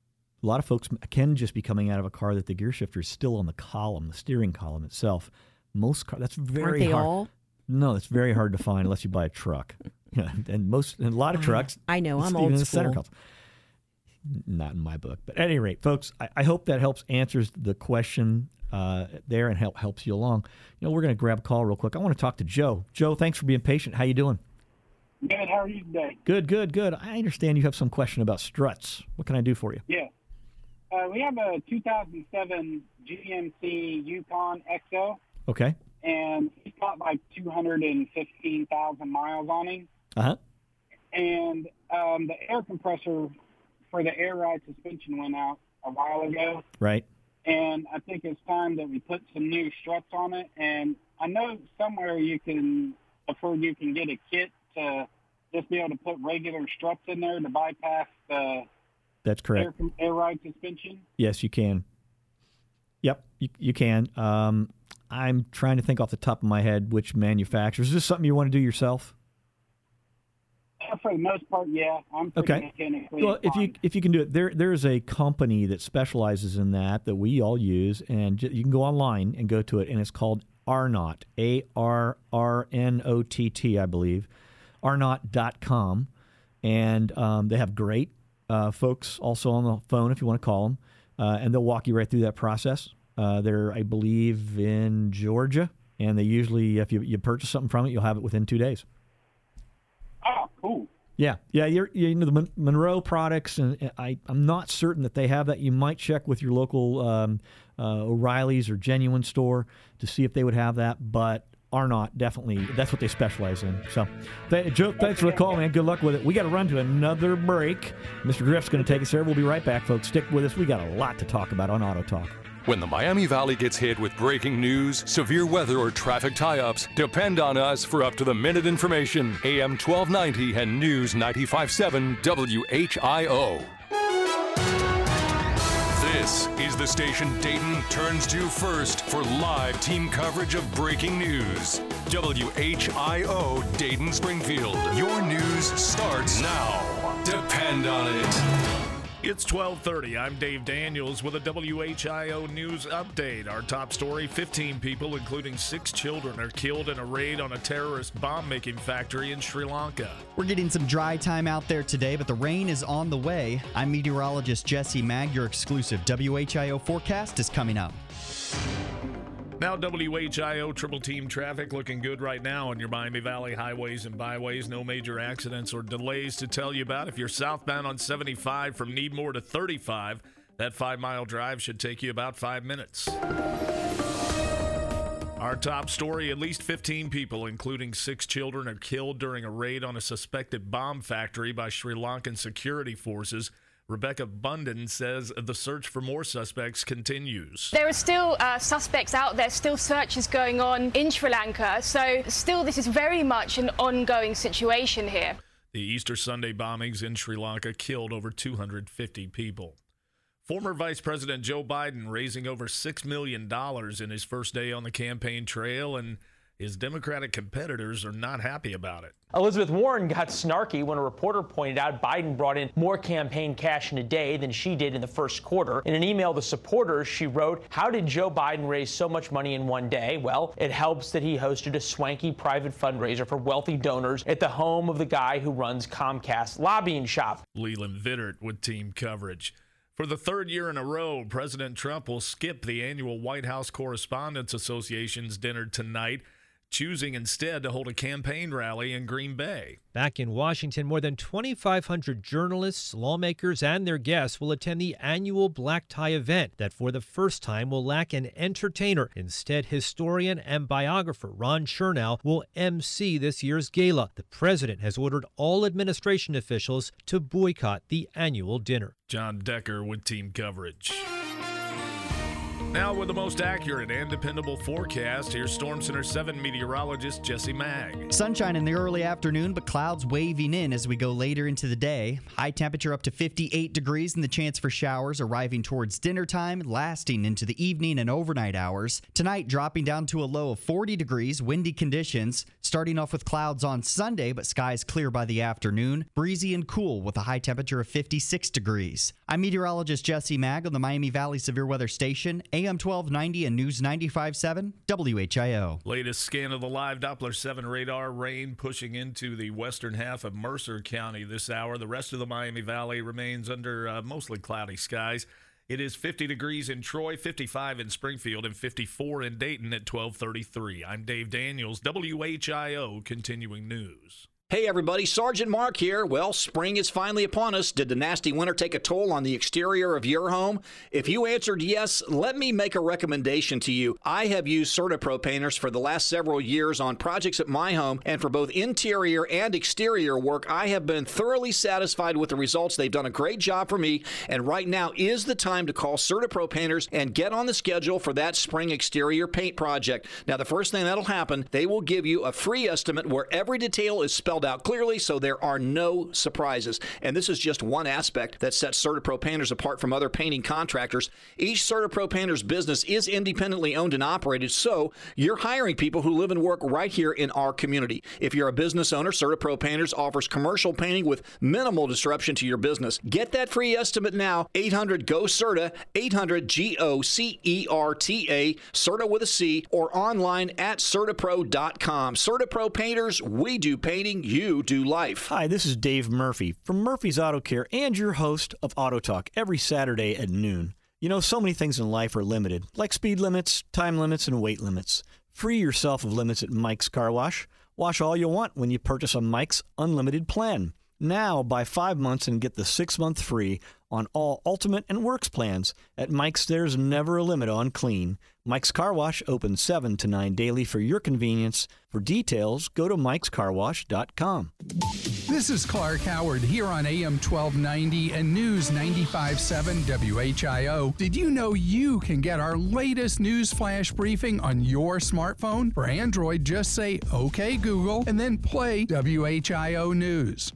Speaker 7: A lot of folks can just be coming out of a car that the gear shifter is still on the column, the steering column itself. Most cars, that's very
Speaker 6: aren't they
Speaker 7: hard.
Speaker 6: all?
Speaker 7: No, it's very hard to find unless you buy a truck. Yeah, and most, and a lot of
Speaker 6: Uh,
Speaker 7: trucks.
Speaker 6: I know,
Speaker 7: it's
Speaker 6: I'm
Speaker 7: even
Speaker 6: old
Speaker 7: in the center
Speaker 6: school.
Speaker 7: console. Not in my book, but at any rate, folks, I, I hope that helps answers the question uh, there and help helps you along. You know, we're going to grab a call real quick. I want to talk to Joe. Joe, thanks for being patient. How you doing?
Speaker 16: Good. How are you today?
Speaker 7: Good, good, good. I understand you have some question about struts. What can I do for you?
Speaker 16: Yeah. Uh, we have a two thousand seven G M C Yukon X L,
Speaker 7: Okay.
Speaker 16: and he's got like two hundred fifteen thousand miles on him.
Speaker 7: Uh huh.
Speaker 16: And um, the air compressor for the air ride suspension went out a while ago.
Speaker 7: Right.
Speaker 16: And I think it's time that we put some new struts on it. And I know somewhere you can, I've heard you can get a kit to just be able to put regular struts in there to bypass the
Speaker 7: That's correct.
Speaker 16: air, air ride suspension.
Speaker 7: Yes, you can. Yep, you, you can. Um, I'm trying to think off the top of my head which manufacturers. Is this something you want to do yourself?
Speaker 16: Uh, For the most part, yeah. I'm pretty
Speaker 7: Okay.
Speaker 16: mechanically
Speaker 7: Well, if you
Speaker 16: inclined.
Speaker 7: if you can do it, there there's a company that specializes in that that we all use, and j- you can go online and go to it, and it's called Arnott, A R R N O T T, I believe, arnott dot com, and um, they have great uh, folks also on the phone if you want to call them, uh, and they'll walk you right through that process. Uh, they're, I believe, in Georgia, and they usually, if you, you purchase something from it, you'll have it within two days.
Speaker 16: Oh, cool.
Speaker 7: Yeah, yeah, you're, you know, the Mon- Monroe products, and I, I'm not certain that they have that. You might check with your local um, uh, O'Reilly's or Genuine store to see if they would have that, but Arnott definitely, that's what they specialize in. So, th- Joe, thanks for the call, man. Good luck with it. We got to run to another break. Mister Griff's going to take us there. We'll be right back, folks. Stick with us. We got a lot to talk about on Auto Talk.
Speaker 2: When the Miami Valley gets hit with breaking news, severe weather, or traffic tie-ups, depend on us for up-to-the-minute information. A M twelve ninety and News ninety-five point seven W H I O. This is the station Dayton turns to first for live team coverage of breaking news. W H I O Dayton Springfield. Your news starts now. Depend on it.
Speaker 17: It's twelve thirty. I'm Dave Daniels with a W H I O News update. Our top story, fifteen people, including six children, are killed in a raid on a terrorist bomb-making factory in Sri Lanka.
Speaker 15: We're getting some dry time out there today, but the rain is on the way. I'm meteorologist Jesse Mag. Your exclusive W H I O forecast is coming up.
Speaker 17: Now W H I O triple team traffic looking good right now on your Miami Valley highways and byways. No major accidents or delays to tell you about. If you're southbound on seventy-five from Needmore to thirty-five, That five-mile drive should take you about five minutes. Our top story, at least fifteen people, including six children, are killed during a raid on a suspected bomb factory by Sri Lankan security forces. Rebecca Bunden says the search for more suspects continues.
Speaker 18: There are still uh, suspects out there, still searches going on in Sri Lanka, so still this is very much an ongoing situation here.
Speaker 17: The Easter Sunday bombings in Sri Lanka killed over two hundred fifty people. Former Vice President Joe Biden raising over six million dollars in his first day on the campaign trail, and his Democratic competitors are not happy about it.
Speaker 19: Elizabeth Warren got snarky when a reporter pointed out Biden brought in more campaign cash in a day than she did in the first quarter. In an email to supporters, she wrote, "How did Joe Biden raise so much money in one day? Well, it helps that he hosted a swanky private fundraiser for wealthy donors at the home of the guy who runs Comcast lobbying shop."
Speaker 17: Leland Vittert with team coverage. For the third year in a row, President Trump will skip the annual White House Correspondents Association's dinner tonight, choosing instead to hold a campaign rally in Green Bay.
Speaker 20: Back in Washington, more than twenty-five hundred journalists, lawmakers, and their guests will attend the annual black tie event that for the first time will lack an entertainer. Instead, historian and biographer Ron Chernow will emcee this year's gala. The president has ordered all administration officials to boycott the annual dinner.
Speaker 17: John Decker with team coverage. Now with the most accurate and dependable forecast, here's Storm Center seven meteorologist Jesse Mag.
Speaker 15: Sunshine in the early afternoon, but clouds waving in as we go later into the day. High temperature up to fifty-eight degrees and the chance for showers arriving towards dinner time, lasting into the evening and overnight hours. Tonight dropping down to a low of forty degrees, windy conditions. Starting off with clouds on Sunday, but skies clear by the afternoon. Breezy and cool with a high temperature of fifty-six degrees. I'm meteorologist Jesse Mag on the Miami Valley Severe Weather Station, A M twelve ninety and News ninety-five point seven W H I O.
Speaker 17: Latest scan of the live Doppler seven radar. Rain pushing into the western half of Mercer County this hour. The rest of the Miami Valley remains under uh, mostly cloudy skies. It is fifty degrees in Troy, fifty-five in Springfield, and fifty-four in Dayton at twelve thirty-three. I'm Dave Daniels, W H I O Continuing News.
Speaker 21: Hey everybody, Sergeant Mark here. Well, spring is finally upon us. Did the nasty winter take a toll on the exterior of your home? If you answered yes, let me make a recommendation to you. I have used CertaPro painters for the last several years on projects at my home, and for both interior and exterior work, I have been thoroughly satisfied with the results. They've done a great job for me, and right now is the time to call CertaPro painters and get on the schedule for that spring exterior paint project. Now, the first thing that'll happen, they will give you a free estimate where every detail is spelled out clearly, so there are no surprises. And this is just one aspect that sets CertaPro painters apart from other painting contractors. Each CertaPro painter's business is independently owned and operated, so you're hiring people who live and work right here in our community. If you're a business owner, CertaPro painters offers commercial painting with minimal disruption to your business. Get that free estimate now. eight hundred G O C E R T A, eight hundred G O C E R T A, CERTA with a C, or online at CertaPro dot com. CertaPro painters, we do painting, you do life.
Speaker 7: Hi, this is Dave Murphy from Murphy's Auto Care and your host of Auto Talk every Saturday at noon. You know, so many things in life are limited, like speed limits, time limits, and weight limits. Free yourself of limits at Mike's Car Wash. Wash all you want when you purchase a Mike's Unlimited plan. Now, buy five months and get the sixth month free on all Ultimate and Works plans. At Mike's, there's never a limit on clean. Mike's Car Wash opens seven to nine daily for your convenience. For details, go to mikes car wash dot com.
Speaker 4: This is Clark Howard here on A M twelve ninety and News ninety-five point seven W H I O. Did you know you can get our latest news flash briefing on your smartphone? For Android, just say, OK Google, and then play W H I O News.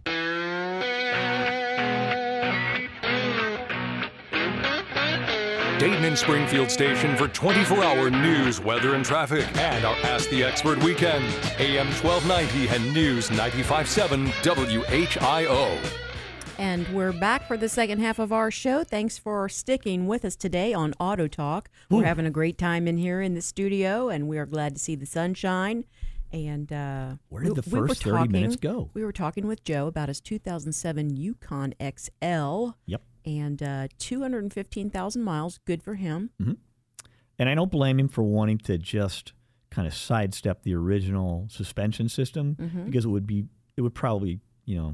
Speaker 2: Dayton and Springfield station for twenty-four hour news, weather, and traffic. And our Ask the Expert weekend. A M twelve ninety and News ninety-five point seven W H I O.
Speaker 6: And we're back for the second half of our show. Thanks for sticking with us today on Auto Talk. Ooh. We're having a great time in here in the studio, and we are glad to see the sunshine. And uh,
Speaker 7: where did
Speaker 6: we,
Speaker 7: the first
Speaker 6: we were
Speaker 7: thirty
Speaker 6: talking,
Speaker 7: minutes go?
Speaker 6: We were talking with Joe about his two thousand seven Yukon X L.
Speaker 7: Yep.
Speaker 6: And uh, two hundred fifteen thousand miles. Good for him.
Speaker 7: Mm-hmm. And I don't blame him for wanting to just kind of sidestep the original suspension system,
Speaker 6: mm-hmm.
Speaker 7: because it would be, it would probably, you know,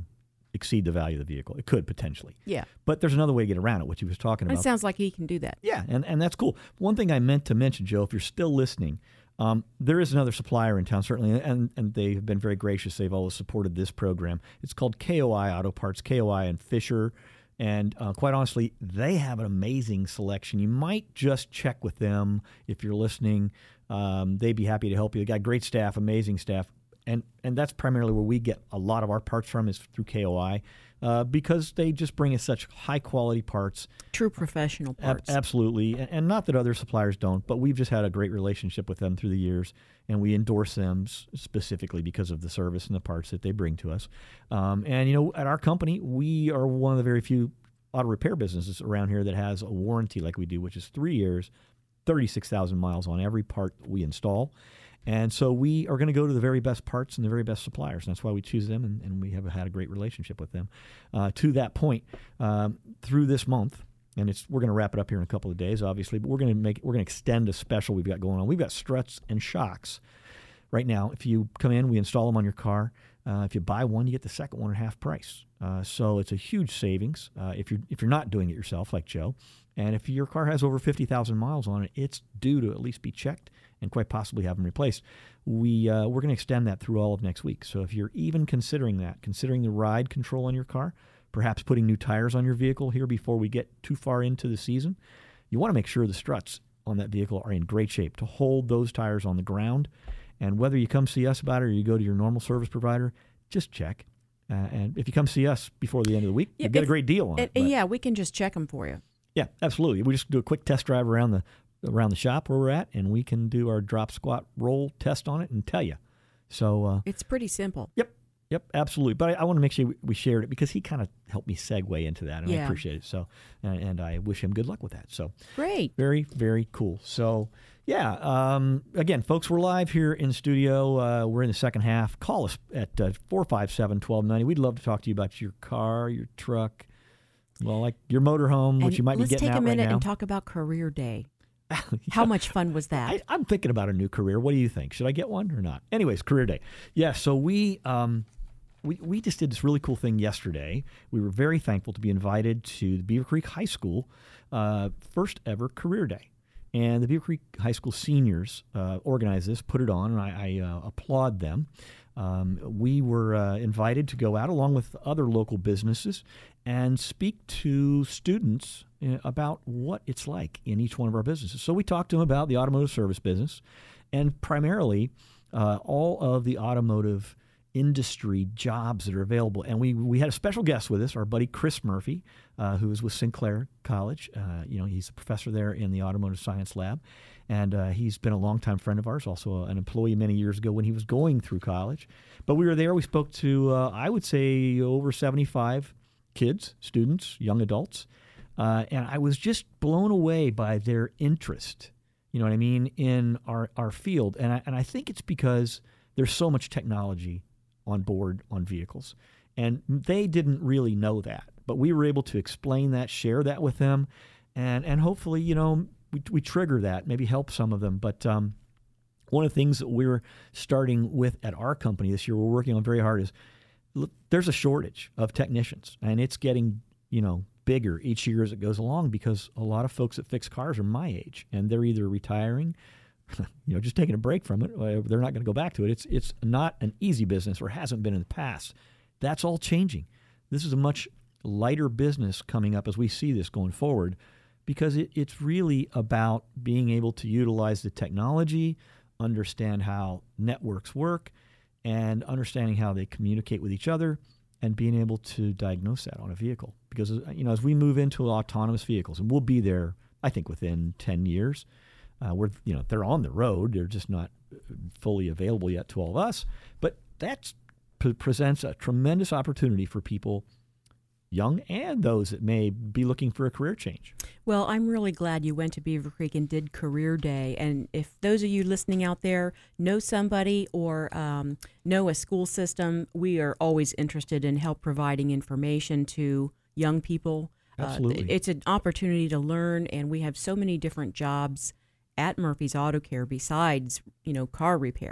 Speaker 7: exceed the value of the vehicle. It could potentially.
Speaker 6: Yeah.
Speaker 7: But there's another way to get around it, which he was talking about.
Speaker 6: It sounds like he can do that.
Speaker 7: Yeah, and, and that's cool. One thing I meant to mention, Joe, if you're still listening, um, there is another supplier in town, certainly, and, and they've been very gracious. They've always supported this program. It's called K O I Auto Parts, K O I and Fisher. And uh, quite honestly, they have an amazing selection. You might just check with them if you're listening. Um, they'd be happy to help you. They got great staff, amazing staff. And and that's primarily where we get a lot of our parts from is through K O I uh, because they just bring us such high-quality parts.
Speaker 6: True professional parts.
Speaker 7: Ab- absolutely. And, and not that other suppliers don't, but we've just had a great relationship with them through the years, and we endorse them s- specifically because of the service and the parts that they bring to us. Um, and, you know, at our company, we are one of the very few auto repair businesses around here that has a warranty like we do, which is three years, thirty-six thousand miles on every part we install. And so we are going to go to the very best parts and the very best suppliers. And that's why we choose them, and, and we have had a great relationship with them. Uh, to that point, um, through this month, and it's we're going to wrap it up here in a couple of days, obviously, but we're going to make we're going to extend a special we've got going on. We've got struts and shocks right now. If you come in, we install them on your car. Uh, if you buy one, you get the second one at half price. Uh, so it's a huge savings uh, if you're if you're not doing it yourself, like Joe. And if your car has over fifty thousand miles on it, it's due to at least be checked and quite possibly have them replaced. We, uh, we're going to extend that through all of next week. So if you're even considering that, considering the ride control on your car, perhaps putting new tires on your vehicle here before we get too far into the season, you want to make sure the struts on that vehicle are in great shape to hold those tires on the ground. And whether you come see us about it or you go to your normal service provider, just check. Uh, and if you come see us before the end of the week,
Speaker 6: Yeah,
Speaker 7: you get
Speaker 6: if-
Speaker 7: a great deal on it.
Speaker 6: it-
Speaker 7: but-
Speaker 6: yeah, we can just check them for you.
Speaker 7: Yeah, absolutely. We just do a quick test drive around the around the shop where we're at, and we can do our drop, squat, roll test on it and tell you. So uh,
Speaker 6: It's pretty simple.
Speaker 7: Yep, yep, absolutely. But I, I want to make sure we, we shared it because he kind of helped me segue into that, and I
Speaker 6: Yeah.
Speaker 7: appreciate it. So, and, and I wish him good luck with that. So
Speaker 6: Great.
Speaker 7: very, very cool. So yeah, um, again, folks, we're live here in studio. Uh, we're in the second half. Call us at uh, four five seven, one two nine zero. We'd love to talk to you about your car, your truck, well, like your motorhome, which
Speaker 6: And
Speaker 7: you might be
Speaker 6: let's
Speaker 7: getting
Speaker 6: take a
Speaker 7: out right
Speaker 6: minute
Speaker 7: now.
Speaker 6: and talk about Career Day. How much fun was that?
Speaker 7: I, I'm thinking about a new career. What do you think? Should I get one or not? Anyways, Career Day. Yeah, so we um, we we just did this really cool thing yesterday. We were very thankful to be invited to the Beaver Creek High School uh, first ever Career Day. And the Beaver Creek High School seniors uh, organized this, put it on, and I, I uh, applaud them. Um, we were uh, invited to go out along with other local businesses and speak to students uh, about what it's like in each one of our businesses. So we talked to them about the automotive service business and primarily uh, all of the automotive industry jobs that are available. And we we had a special guest with us, our buddy Chris Murphy, uh, who is with Sinclair College. Uh, you know, he's a professor there in the automotive science lab. And uh, he's been a longtime friend of ours, also an employee many years ago when he was going through college. But we were there. We spoke to, uh, I would say, over seventy-five kids, students, young adults. Uh, and I was just blown away by their interest, you know what I mean, in our, our field. And I, and I think it's because there's so much technology on board on vehicles. And they didn't really know that. But we were able to explain that, share that with them, and, and hopefully, you know, we, we trigger that, maybe help some of them. But um, one of the things that we're starting with at our company this year, we're working on very hard is, look, there's a shortage of technicians, and it's getting, you know, bigger each year as it goes along because a lot of folks that fix cars are my age, and they're either retiring, you know, just taking a break from it. They're not going to go back to it. It's it's not an easy business, or hasn't been in the past. That's all changing. This is a much lighter business coming up as we see this going forward, because it, it's really about being able to utilize the technology, understand how networks work, and understanding how they communicate with each other, and being able to diagnose that on a vehicle. Because, you know, as we move into autonomous vehicles, and we'll be there, I think, within ten years, uh, we're, you know, they're on the road. They're just not fully available yet to all of us. But that p- presents a tremendous opportunity for people, young and those that may be looking for a career change.
Speaker 6: Well, I'm really glad you went to Beaver Creek and did Career Day. And if those of you listening out there know somebody or um, know a school system, we are always interested in help providing information to young people.
Speaker 7: Absolutely.
Speaker 6: Uh, it's an opportunity to learn, and we have so many different jobs at Murphy's Auto Care besides, you know, car repair.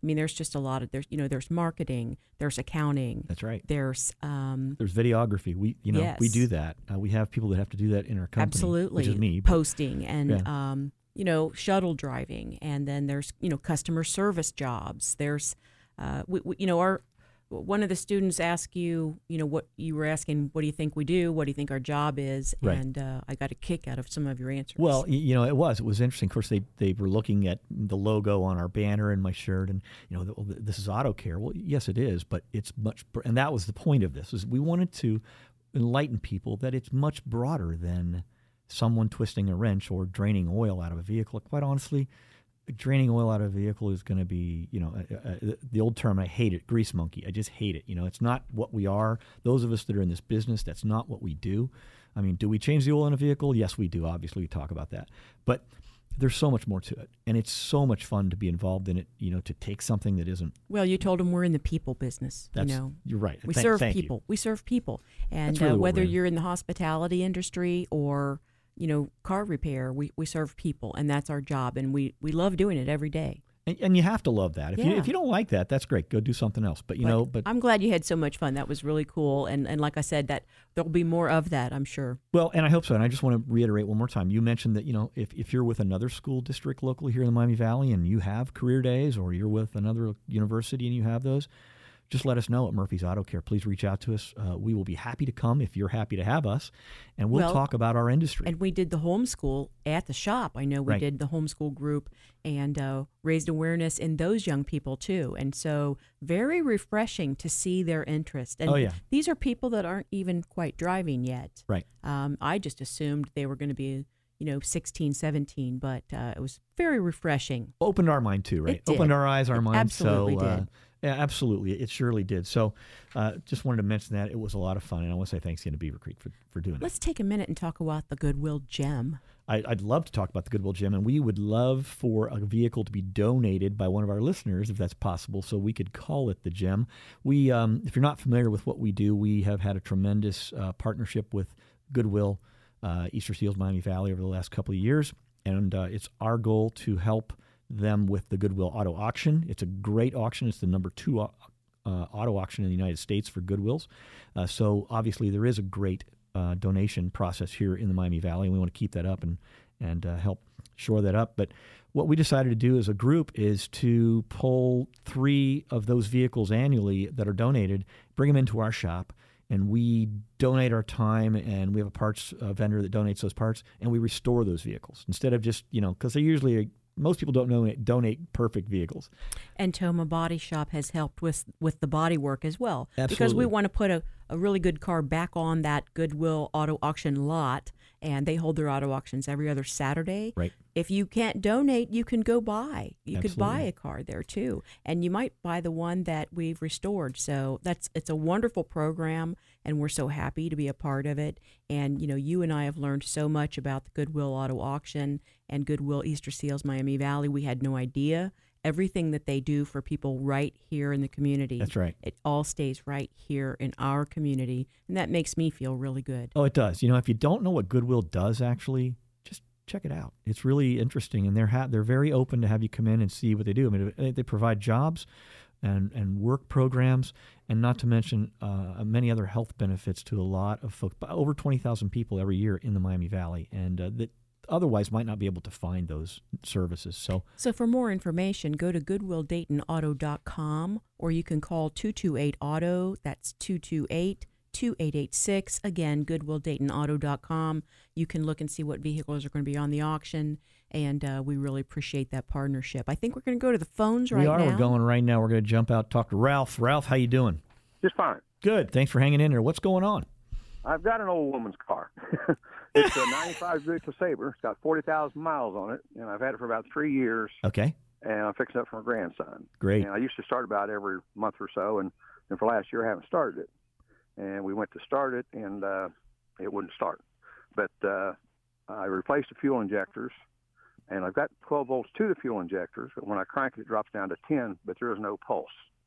Speaker 6: I mean, there's just a lot of there's you know there's marketing, there's accounting.
Speaker 7: That's right.
Speaker 6: There's um,
Speaker 7: there's videography. We you know
Speaker 6: yes.
Speaker 7: we do that. Uh, we have people that have to do that in our company.
Speaker 6: Absolutely,
Speaker 7: which is me. But,
Speaker 6: posting and
Speaker 7: yeah.
Speaker 6: um, you know shuttle driving, and then there's you know customer service jobs. There's uh, we, we, you know our one of the students asked you you know what you were asking. What do you think we do? What do you think our job is?
Speaker 7: Right.
Speaker 6: And uh, I got a kick out of some of your answers.
Speaker 7: Well, y- you know, it was it was interesting. Of course, they they were looking at the logo on our banner and my shirt, and you know, the, this is Auto Care. Well, yes, it is, but it's much, br- and that was the point of this. Is we wanted to enlighten people that it's much broader than someone twisting a wrench or draining oil out of a vehicle. Quite honestly, draining oil out of a vehicle is going to be, you know, uh, uh, the old term, I hate it, grease monkey. I just hate it. You know, it's not what we are. Those of us that are in this business, that's not what we do. I mean, do we change the oil in a vehicle? Yes, we do. Obviously, we talk about that. But there's so much more to it. And it's so much fun to be involved in it, you know, to take something that isn't.
Speaker 6: Well, you told them we're in the people business.
Speaker 7: That's,
Speaker 6: you know,
Speaker 7: you're right.
Speaker 6: We
Speaker 7: Thank,
Speaker 6: serve
Speaker 7: thank
Speaker 6: people.
Speaker 7: You.
Speaker 6: We serve people. And
Speaker 7: really
Speaker 6: uh,
Speaker 7: what
Speaker 6: whether
Speaker 7: we're in.
Speaker 6: you're in the hospitality industry or, you know, car repair, we, we serve people, and that's our job, and we, we love doing it every day.
Speaker 7: And, and you have to love that. If
Speaker 6: Yeah.
Speaker 7: you if you don't like that, that's great. Go do something else. But you
Speaker 6: But
Speaker 7: know, but
Speaker 6: I'm glad you had so much fun. That was really cool, and and like I said, that there'll be more of that, I'm sure.
Speaker 7: well, and I hope so. And I just want to reiterate one more time. You mentioned that, you know, if, if you're with another school district locally here in the Miami Valley and you have career days, or you're with another university and you have those, just let us know at Murphy's Auto Care. Please reach out to us. Uh, we will be happy to come if you're happy to have us, and we'll
Speaker 6: Well,
Speaker 7: talk about our industry.
Speaker 6: And we did the homeschool at the shop. I know we
Speaker 7: Right.
Speaker 6: did the homeschool group and uh, raised awareness in those young people too. And so very refreshing to see their interest. And
Speaker 7: Oh, yeah.
Speaker 6: these are people that aren't even quite driving yet.
Speaker 7: Right.
Speaker 6: Um, I just assumed they were going to be, you know, sixteen, seventeen, but uh, it was very refreshing.
Speaker 7: Opened our mind too, right?
Speaker 6: It did.
Speaker 7: Opened our eyes, our
Speaker 6: It
Speaker 7: minds.
Speaker 6: absolutely
Speaker 7: so, uh,
Speaker 6: did.
Speaker 7: Yeah, absolutely. It surely did. So uh, just wanted to mention that. It was a lot of fun. And I want to say thanks again to Beaver Creek for, for doing that.
Speaker 6: Let's take a minute and talk about the Goodwill Gem.
Speaker 7: I, I'd love to talk about the Goodwill Gem, and we would love for a vehicle to be donated by one of our listeners, if that's possible, so we could call it the Gem. We, um, if you're not familiar with what we do, we have had a tremendous uh, partnership with Goodwill, uh, Easter Seals, Miami Valley over the last couple of years, and uh, it's our goal to help them with the Goodwill Auto Auction. It's a great auction. It's the number two uh, auto auction in the United States for Goodwills. Uh, so obviously there is a great uh, donation process here in the Miami Valley, and we want to keep that up and and uh, help shore that up. But what we decided to do as a group is to pull three of those vehicles annually that are donated, bring them into our shop, and we donate our time, and we have a parts uh, vendor that donates those parts, and we restore those vehicles instead of just, you know, because they're usually, most people don't know, donate perfect vehicles.
Speaker 6: And Toma Body Shop has helped with with the body work as well. Because we
Speaker 7: Absolutely.
Speaker 6: want to put a, a really good car back on that Goodwill auto auction lot, and they hold their auto auctions every other Saturday.
Speaker 7: Right.
Speaker 6: If you can't donate, you can go buy. You could buy
Speaker 7: Absolutely.
Speaker 6: a car there too, and you might buy the one that we've restored. So that's it's a wonderful program, and we're so happy to be a part of it. And you know, you and I have learned so much about the Goodwill Auto Auction and Goodwill Easter Seals Miami Valley. We had no idea. Everything that they do for people right here in the community.
Speaker 7: That's right.
Speaker 6: It all stays right here in our community, and that makes me feel really good.
Speaker 7: Oh, it does. You know, if you don't know what Goodwill does, actually, just check it out. It's really interesting, and they're ha- they're very open to have you come in and see what they do. I mean, they they provide jobs and, and work programs, and not to mention uh, many other health benefits to a lot of folks. Over twenty thousand people every year in the Miami Valley, and uh, that otherwise might not be able to find those services. So,
Speaker 6: So for more information, go to goodwill dayton auto dot com, or you can call two two eight auto. That's two two eight, two eight eight six. Again, goodwill dayton auto dot com. You can look and see what vehicles are going to be on the auction, and uh, we really appreciate that partnership. I think we're going to go to the phones right
Speaker 7: we are.
Speaker 6: now.
Speaker 7: We're going right now. We're going to jump out, talk to Ralph. Ralph, how you doing?
Speaker 1: Just fine.
Speaker 7: Good. Thanks for hanging in there. What's going on?
Speaker 1: I've got an old woman's car. It's a ninety-five Buick Sabre. It's got forty thousand miles on it, and I've had it for about three years,
Speaker 7: Okay.
Speaker 1: and I'm fixing it up for my grandson.
Speaker 7: Great.
Speaker 1: And I used to start about every month or so, and, and for last year I haven't started it. And we went to start it, and uh, it wouldn't start. But uh, I replaced the fuel injectors, and I've got twelve volts to the fuel injectors, but when I crank it, it drops down to ten, but there is no pulse.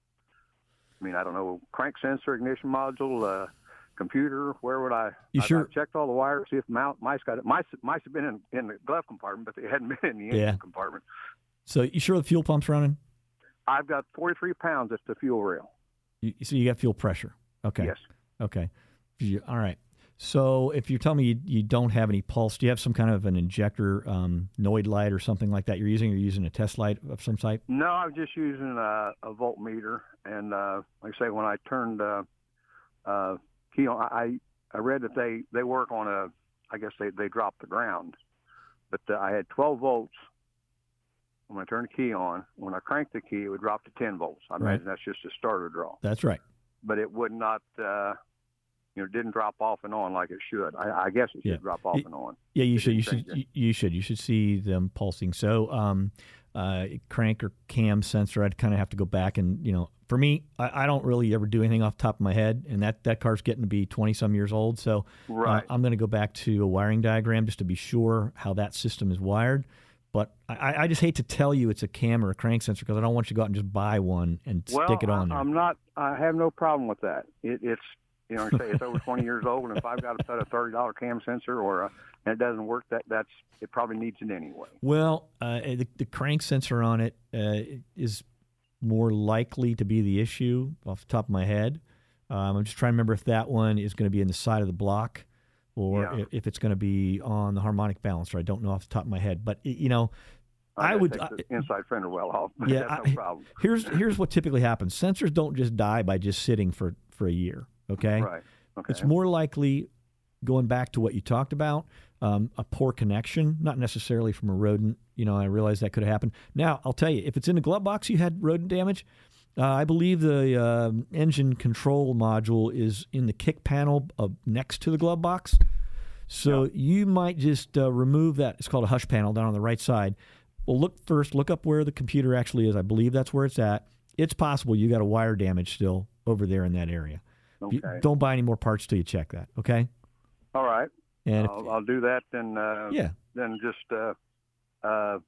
Speaker 1: I mean, I don't know, crank sensor, ignition module, uh, computer, where would I?
Speaker 7: You
Speaker 1: I,
Speaker 7: sure?
Speaker 1: I checked all the wires, see if mouse, mice got it. Mice, mice have been in, in the glove compartment, but they hadn't been in the engine
Speaker 7: Yeah.
Speaker 1: compartment.
Speaker 7: So you sure the fuel pump's running?
Speaker 1: I've got forty-three pounds at the fuel rail.
Speaker 7: You, so you got fuel pressure. Okay.
Speaker 1: Yes.
Speaker 7: Okay. You, all right. So if you're telling me you, you don't have any pulse, do you have some kind of an injector um, Noid light or something like that you're using? You're using a test light of some type?
Speaker 1: No, I'm just using a, a voltmeter. And uh, like I say, when I turned uh, uh, key on, I, I read that they, they work on a, I guess they, they drop the ground. But uh, I had twelve volts when I turned the key on. When I cranked the key, it would drop to ten volts. I
Speaker 7: Right.
Speaker 1: imagine that's just a starter draw.
Speaker 7: That's right.
Speaker 1: But it would not, uh, you know, didn't drop off and on like it should. I, I guess it should
Speaker 7: Yeah.
Speaker 1: drop off
Speaker 7: Y-
Speaker 1: and on.
Speaker 7: Yeah, you
Speaker 1: It
Speaker 7: should. You
Speaker 1: didn't
Speaker 7: should.
Speaker 1: change
Speaker 7: You you should. You should see them pulsing. So, um, uh, crank or cam sensor, I'd kind of have to go back and, you know, for me, I, I don't really ever do anything off the top of my head, and that, that car's getting to be twenty some years old. So,
Speaker 1: Right.
Speaker 7: uh, I'm going to go back to a wiring diagram just to be sure how that system is wired. But I, I just hate to tell you it's a cam or a crank sensor because I don't want you to go out and just buy one and
Speaker 1: Well,
Speaker 7: stick it on
Speaker 1: I,
Speaker 7: there.
Speaker 1: I'm not. I have no problem with that. It, it's you know, like I say it's over twenty years old, and if I've got to put a thirty dollar cam sensor or a, and it doesn't work, that that's it probably needs it anyway.
Speaker 7: Well, uh, the, the crank sensor on it uh, is more likely to be the issue off the top of my head. Um, I'm just trying to remember if that one is going to be in the side of the block or
Speaker 1: Yeah.
Speaker 7: if, if it's going to be on the harmonic balancer. I don't know off the top of my head. But, y- you know, I,
Speaker 1: gotta
Speaker 7: would...
Speaker 1: take
Speaker 7: I-
Speaker 1: the inside fender well off. But
Speaker 7: yeah,
Speaker 1: that's
Speaker 7: I-
Speaker 1: no problem.
Speaker 7: here's here's what typically happens. Sensors don't just die by just sitting for, for a year, okay?
Speaker 1: Right. Okay.
Speaker 7: It's more likely, going back to what you talked about, um, a poor connection, not necessarily from a rodent. You know, I realize that could have happened. Now, I'll tell you, if it's in the glove box you had rodent damage, uh, I believe the uh, engine control module is in the kick panel uh, next to the glove box. So you might just uh, remove that. It's called a hush panel down on the right side. Well, look first, look up where the computer actually is. I believe that's where it's at. It's possible you got a wire damage still over there in that area. You-
Speaker 1: Okay.
Speaker 7: don't buy any more parts till you check that, okay?
Speaker 1: All right.
Speaker 7: And if-
Speaker 1: I'll, I'll do that. Then. Uh,
Speaker 7: Yeah.
Speaker 1: Then just. Uh, uh,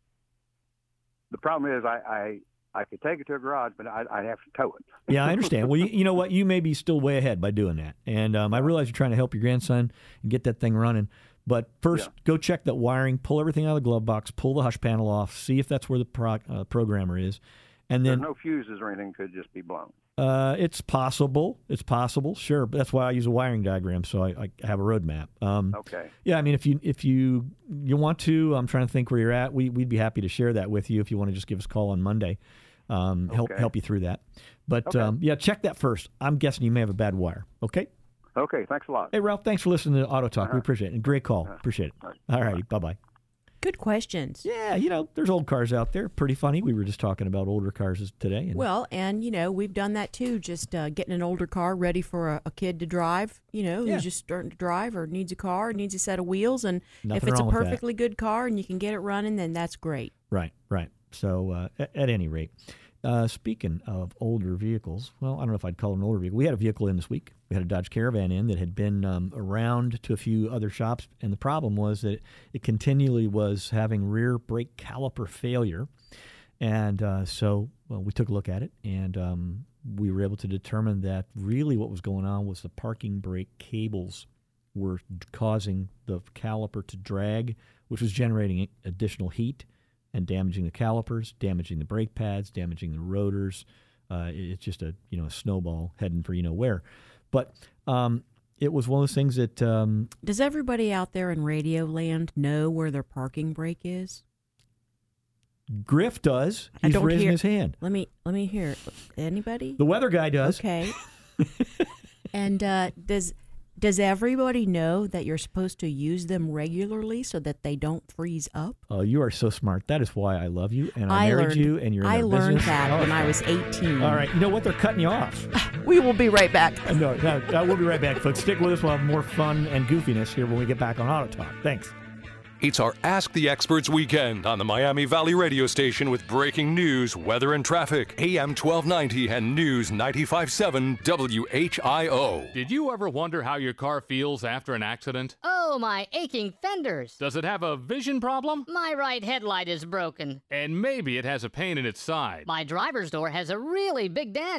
Speaker 1: the problem is, I, I I could take it to a garage, but I, I'd have to tow it.
Speaker 7: Yeah, I understand. Well, you, you know what? You may be still way ahead by doing that. And um, I realize you're trying to help your grandson and get that thing running. But first, go check that wiring, pull everything out of the glove box, pull the hush panel off, see if that's where the pro, uh, programmer is. And then
Speaker 1: There's no fuses or anything could just be blown.
Speaker 7: uh, it's possible. It's possible, sure. But that's why I use a wiring diagram, so I, I have a roadmap. Um,
Speaker 1: Okay.
Speaker 7: Yeah, I mean, if you if you you want to, I'm trying to think where you're at. We we'd be happy to share that with you if you want to just give us a call on Monday. Um, help
Speaker 1: Okay.
Speaker 7: help you through that. But
Speaker 1: Okay.
Speaker 7: um, yeah, check that first. I'm guessing you may have a bad wire. Okay.
Speaker 1: Okay. Thanks a lot.
Speaker 7: Hey Ralph, thanks for listening to Auto Talk. We
Speaker 1: Uh-huh.
Speaker 7: appreciate it. And great call. Appreciate it. All righty. Bye bye.
Speaker 6: Good questions.
Speaker 7: Yeah, you know, there's old cars out there. Pretty funny. We were just talking about older cars today. And
Speaker 6: Well, and you know, we've done that too. Just uh, getting an older car ready for a, a kid to drive. You know,
Speaker 7: Yeah.
Speaker 6: who's just starting to drive or needs a car, needs a set of wheels, and if
Speaker 7: Nothing
Speaker 6: it's a
Speaker 7: wrong with that.
Speaker 6: perfectly good car and you can get it running, then that's great.
Speaker 7: Right, right. So uh, at, at any rate, uh, speaking of older vehicles, well, I don't know if I'd call it an older vehicle. We had a vehicle in this week. We had a Dodge Caravan in that had been um, around to a few other shops, and the problem was that it continually was having rear brake caliper failure. And uh, so well, we took a look at it, and um, we were able to determine that really what was going on was the parking brake cables were causing the caliper to drag, which was generating additional heat and damaging the calipers, damaging the brake pads, damaging the rotors. Uh, it- it's just a you know a snowball heading for you know where. But um, it was one of those things that um,
Speaker 6: Does everybody out there in radio land know where their parking brake is?
Speaker 7: Griff does.
Speaker 6: I
Speaker 7: He's
Speaker 6: don't
Speaker 7: raising
Speaker 6: hear,
Speaker 7: his hand.
Speaker 6: Let me let me hear it. Anybody?
Speaker 7: The weather guy does.
Speaker 6: Okay. And uh, does does everybody know that you're supposed to use them regularly so that they don't freeze up?
Speaker 7: Oh, you are so smart. That is why I love you, and I,
Speaker 6: I
Speaker 7: married
Speaker 6: learned-
Speaker 7: you, and you're in
Speaker 6: I
Speaker 7: our
Speaker 6: learned
Speaker 7: business.
Speaker 6: that
Speaker 7: Oh,
Speaker 6: when I
Speaker 7: it's
Speaker 6: was eighteen.
Speaker 7: All right. You know what? They're cutting you off.
Speaker 6: We will be right back.
Speaker 7: No, no, no, we'll be right back, folks. Stick with us. We'll have more fun and goofiness here when we get back on Auto Talk. Thanks.
Speaker 2: It's our Ask the Experts weekend on the Miami Valley radio station with breaking news, weather, and traffic. A M twelve ninety and News ninety-five point seven W H I O.
Speaker 5: Did you ever wonder how your car feels after an accident?
Speaker 22: Oh, my aching fenders.
Speaker 5: Does it have a vision problem?
Speaker 22: My right headlight is broken.
Speaker 5: And maybe it has a pain in its side.
Speaker 22: My driver's door has a really big dent.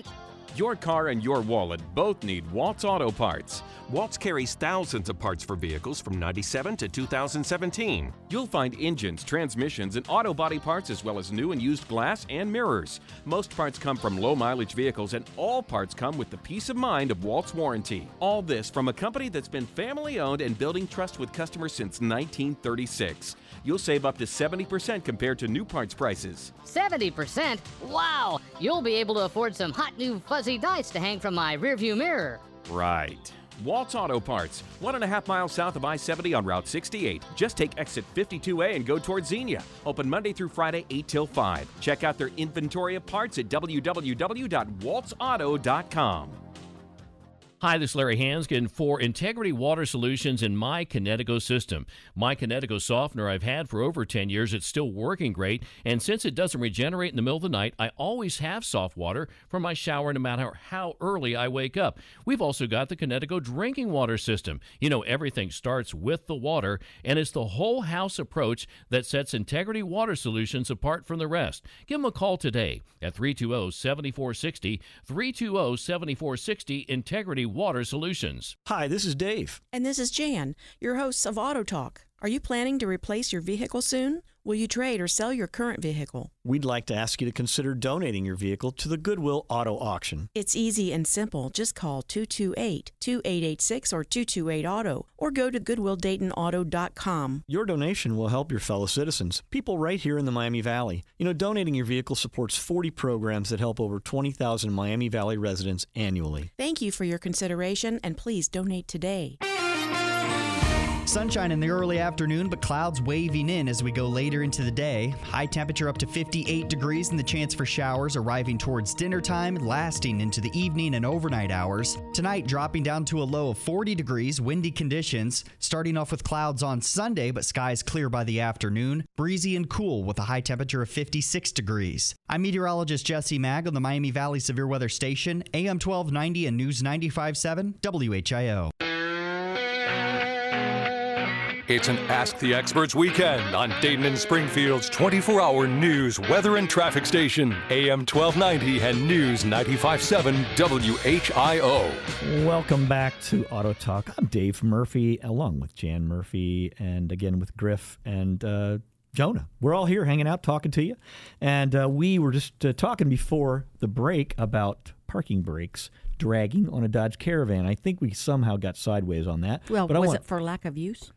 Speaker 8: Your car and your wallet both need Waltz Auto Parts. Waltz carries thousands of parts for vehicles from ninety-seven to two thousand seventeen. You'll find engines, transmissions, and auto body parts as well as new and used glass and mirrors. Most parts come from low-mileage vehicles, and all parts come with the peace of mind of Waltz warranty. All this from a company that's been family-owned and building trust with customers since nineteen thirty-six. You'll save up to seventy percent compared to new parts prices.
Speaker 22: seventy percent? Wow! You'll be able to afford some hot new fuzzy dice to hang from my rearview mirror.
Speaker 8: Right. Waltz Auto Parts, one and a half miles south of I seventy on Route sixty-eight. Just take exit fifty-two A and go towards Xenia. Open Monday through Friday, eight till five. Check out their inventory of parts at w w w dot waltz auto dot com.
Speaker 10: Hi, this is Larry Hanskin for Integrity Water Solutions in My Kinetico system. My Kinetico softener I've had for over ten years. It's still working great, and since it doesn't regenerate in the middle of the night, I always have soft water for my shower no matter how early I wake up. We've also got the Kinetico drinking water system. You know, everything starts with the water, and it's the whole house approach that sets Integrity Water Solutions apart from the rest. Give them a call today at three two zero, seven four six zero, three two zero, seven four six zero, Integrity Water Solutions.
Speaker 13: Hi, this is Dave.
Speaker 6: And this is Jan, your hosts of Auto Talk. Are you planning to replace your vehicle soon? Will you trade or sell your current vehicle?
Speaker 13: We'd like to ask you to consider donating your vehicle to the Goodwill Auto Auction.
Speaker 6: It's easy and simple. Just call two two eight, two eight eight six or two two eight auto or go to goodwill dayton auto dot com.
Speaker 13: Your donation will help your fellow citizens, people right here in the Miami Valley. You know, donating your vehicle supports forty programs that help over twenty thousand Miami Valley residents annually.
Speaker 6: Thank you for your consideration, and please donate today.
Speaker 15: Sunshine in the early afternoon, but clouds waving in as we go later into the day. High temperature up to fifty-eight degrees and the chance for showers arriving towards dinner time, lasting into the evening and overnight hours. Tonight dropping down to a low of forty degrees, windy conditions. Starting off with clouds on Sunday, but skies clear by the afternoon. Breezy and cool with a high temperature of fifty-six degrees. I'm meteorologist Jesse Mag on the Miami Valley Severe Weather Station, A M twelve ninety and News ninety-five point seven W H I O.
Speaker 2: It's an Ask the Experts weekend on Dayton and Springfield's twenty-four hour news, weather, and traffic station, A M twelve ninety and News ninety-five point seven W H I O.
Speaker 7: Welcome back to Auto Talk. I'm Dave Murphy, along with Jan Murphy, and again with Griff and uh, Jonah. We're all here hanging out, talking to you. And uh, we were just uh, talking before the break about parking brakes dragging on a Dodge Caravan. I think we somehow got sideways on that.
Speaker 6: Well,
Speaker 7: but
Speaker 6: was
Speaker 7: I want,
Speaker 6: it for lack of use?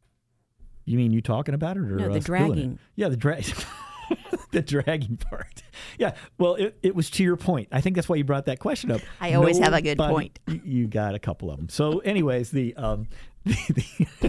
Speaker 7: You mean you talking about it, or
Speaker 6: no, the
Speaker 7: us
Speaker 6: dragging?
Speaker 7: Doing it? Yeah, the drag, the dragging part. Yeah, well, it, it was to your point. I think that's why you brought that question up.
Speaker 6: I always Nobody, have a good point.
Speaker 7: You got a couple of them. So, anyways, the um, the, the,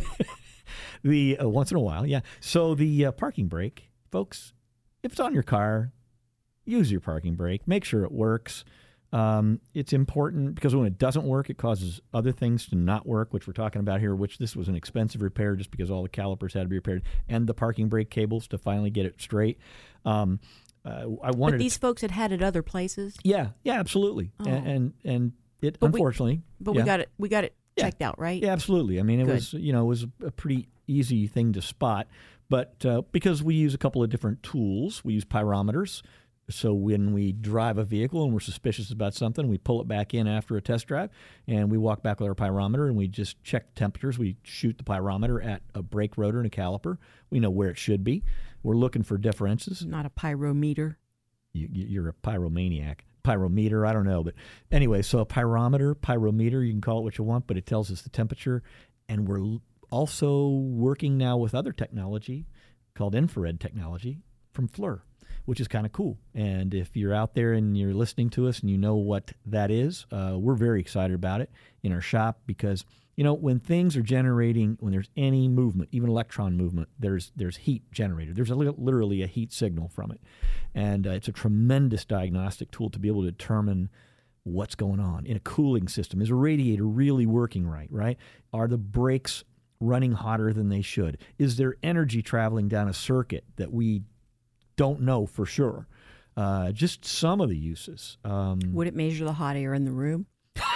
Speaker 7: the uh, once in a while, yeah. So the uh, parking brake, folks, if it's on your car, use your parking brake. Make sure it works. Um, it's important because when it doesn't work, it causes other things to not work, which we're talking about here, which this was an expensive repair just because all the calipers had to be repaired and the parking brake cables to finally get it straight. Um, uh, I wanted
Speaker 6: But these
Speaker 7: to,
Speaker 6: folks had had it other places?
Speaker 7: Yeah, yeah, absolutely. Oh. And, and and it,
Speaker 6: but
Speaker 7: unfortunately.
Speaker 6: We, but
Speaker 7: yeah.
Speaker 6: we got it we got it
Speaker 7: yeah.
Speaker 6: checked out, right?
Speaker 7: Yeah, absolutely. I mean, it
Speaker 6: Good.
Speaker 7: was, you know, it was a pretty easy thing to spot. But uh, because we use a couple of different tools, we use pyrometers. So when we drive a vehicle and we're suspicious about something, we pull it back in after a test drive, and we walk back with our pyrometer, and we just check temperatures. We shoot the pyrometer at a brake rotor and a caliper. We know where it should be. We're looking for differences.
Speaker 6: Not a pyrometer.
Speaker 7: You, you're a pyromaniac. Pyrometer, I don't know. But anyway, so a pyrometer, pyrometer, you can call it what you want, but it tells us the temperature. And we're also working now with other technology called infrared technology from F L I R, which is kind of cool. And if you're out there and you're listening to us and you know what that is, uh, we're very excited about it in our shop because, you know, when things are generating, when there's any movement, even electron movement, there's there's heat generated. There's a, literally a heat signal from it. And uh, it's a tremendous diagnostic tool to be able to determine what's going on in a cooling system. Is a radiator really working right, right? Are the brakes running hotter than they should? Is there energy traveling down a circuit that we don't know for sure? Uh, just some of the uses. Um,
Speaker 6: Would it measure the hot air in the room?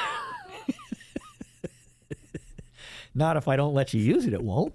Speaker 7: Not if I don't let you use it, it won't.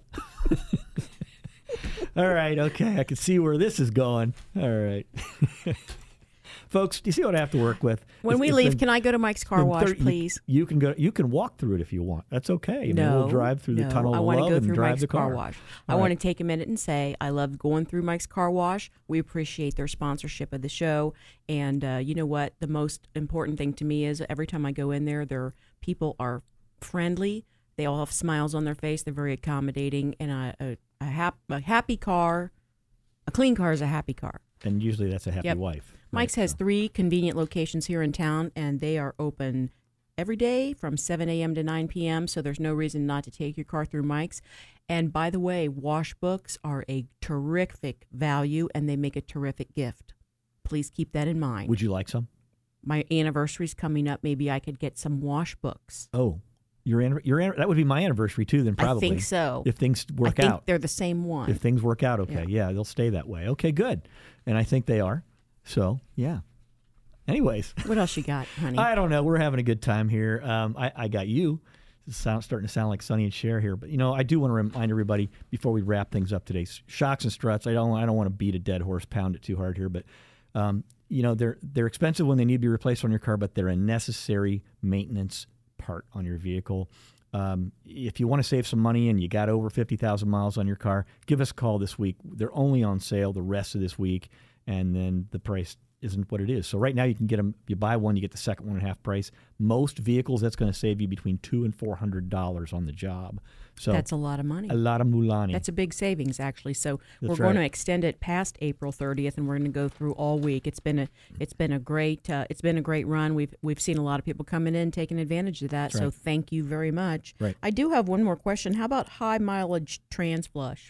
Speaker 7: All right, okay, I can see where this is going. All right. Folks, do you see what I have to work with?
Speaker 6: When
Speaker 7: It's-
Speaker 6: we
Speaker 7: it's
Speaker 6: leave,
Speaker 7: been-
Speaker 6: can I go to Mike's Car
Speaker 7: been
Speaker 6: Wash,
Speaker 7: thirty
Speaker 6: please?
Speaker 7: You, you can go. You can walk through it if you want. That's okay. I mean,
Speaker 6: No,
Speaker 7: we'll drive through
Speaker 6: no,
Speaker 7: the tunnel
Speaker 6: I
Speaker 7: of
Speaker 6: want to
Speaker 7: love
Speaker 6: go
Speaker 7: and
Speaker 6: through
Speaker 7: drive
Speaker 6: Mike's
Speaker 7: the car.
Speaker 6: Car Wash. I
Speaker 7: All
Speaker 6: want
Speaker 7: right.
Speaker 6: to take a minute and say I love going through Mike's Car Wash. We appreciate their sponsorship of the show, and uh, you know what? The most important thing to me is every time I go in there, their people are friendly. They all have smiles on their face. They're very accommodating, and a, a, a, hap- a happy car, a clean car is a happy car.
Speaker 7: And usually that's a happy
Speaker 6: Yep.
Speaker 7: wife.
Speaker 6: Mike's has three convenient locations here in town, and they are open every day from seven a.m. to nine p.m., so there's no reason not to take your car through Mike's. And by the way, wash books are a terrific value, and they make a terrific gift. Please keep that in mind.
Speaker 7: Would you like some?
Speaker 6: My anniversary's coming up. Maybe I could get some wash books.
Speaker 7: Oh, your anniver- your an- that would be my anniversary too. Then probably.
Speaker 6: I think so.
Speaker 7: If things work
Speaker 6: I think
Speaker 7: out,
Speaker 6: they're the same one.
Speaker 7: If things work out, okay, yeah. they'll stay that way. Okay, good. And I think they are. So yeah. Anyways,
Speaker 6: what else you got, honey?
Speaker 7: I don't know. We're having a good time here. Um, I, I got you. It's sound, starting to sound like Sonny and Cher here, but you know, I do want to remind everybody before we wrap things up today. Shocks and struts. I don't. I don't want to beat a dead horse, pound it too hard here, but um, you know, they're they're expensive when they need to be replaced on your car, but they're a necessary maintenance part on your vehicle. Um, if you want to save some money and you got over fifty thousand miles on your car, give us a call this week. They're only on sale the rest of this week, and then the price isn't what it is. So right now you can get them. You buy one, you get the second one at half price. Most vehicles, that's going to save you between two and four hundred dollars on the job. So
Speaker 6: that's a lot of money.
Speaker 7: A lot of mulani.
Speaker 6: That's a big savings, actually. So
Speaker 7: That's
Speaker 6: we're going
Speaker 7: right.
Speaker 6: to extend it past April thirtieth, and we're going to go through all week. It's been a it's been a great uh, it's been a great run. We've we've seen a lot of people coming in taking advantage of that.
Speaker 7: That's
Speaker 6: So
Speaker 7: right.
Speaker 6: thank you very much.
Speaker 7: Right.
Speaker 6: I do have one more question. How about high mileage trans flush?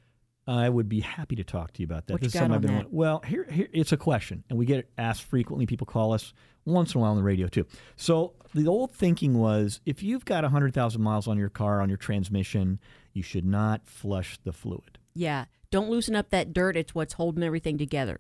Speaker 7: I would be happy to talk to you about that.
Speaker 6: What
Speaker 7: this
Speaker 6: you
Speaker 7: is
Speaker 6: got
Speaker 7: something I've
Speaker 6: on
Speaker 7: been
Speaker 6: that?
Speaker 7: wanting- Well, here, here it's a question, and we get it asked frequently. People call us once in a while on the radio too. So the old thinking was, if you've got one hundred thousand miles on your car, on your transmission, you should not flush the fluid.
Speaker 6: Yeah. Don't loosen up that dirt. It's what's holding everything together.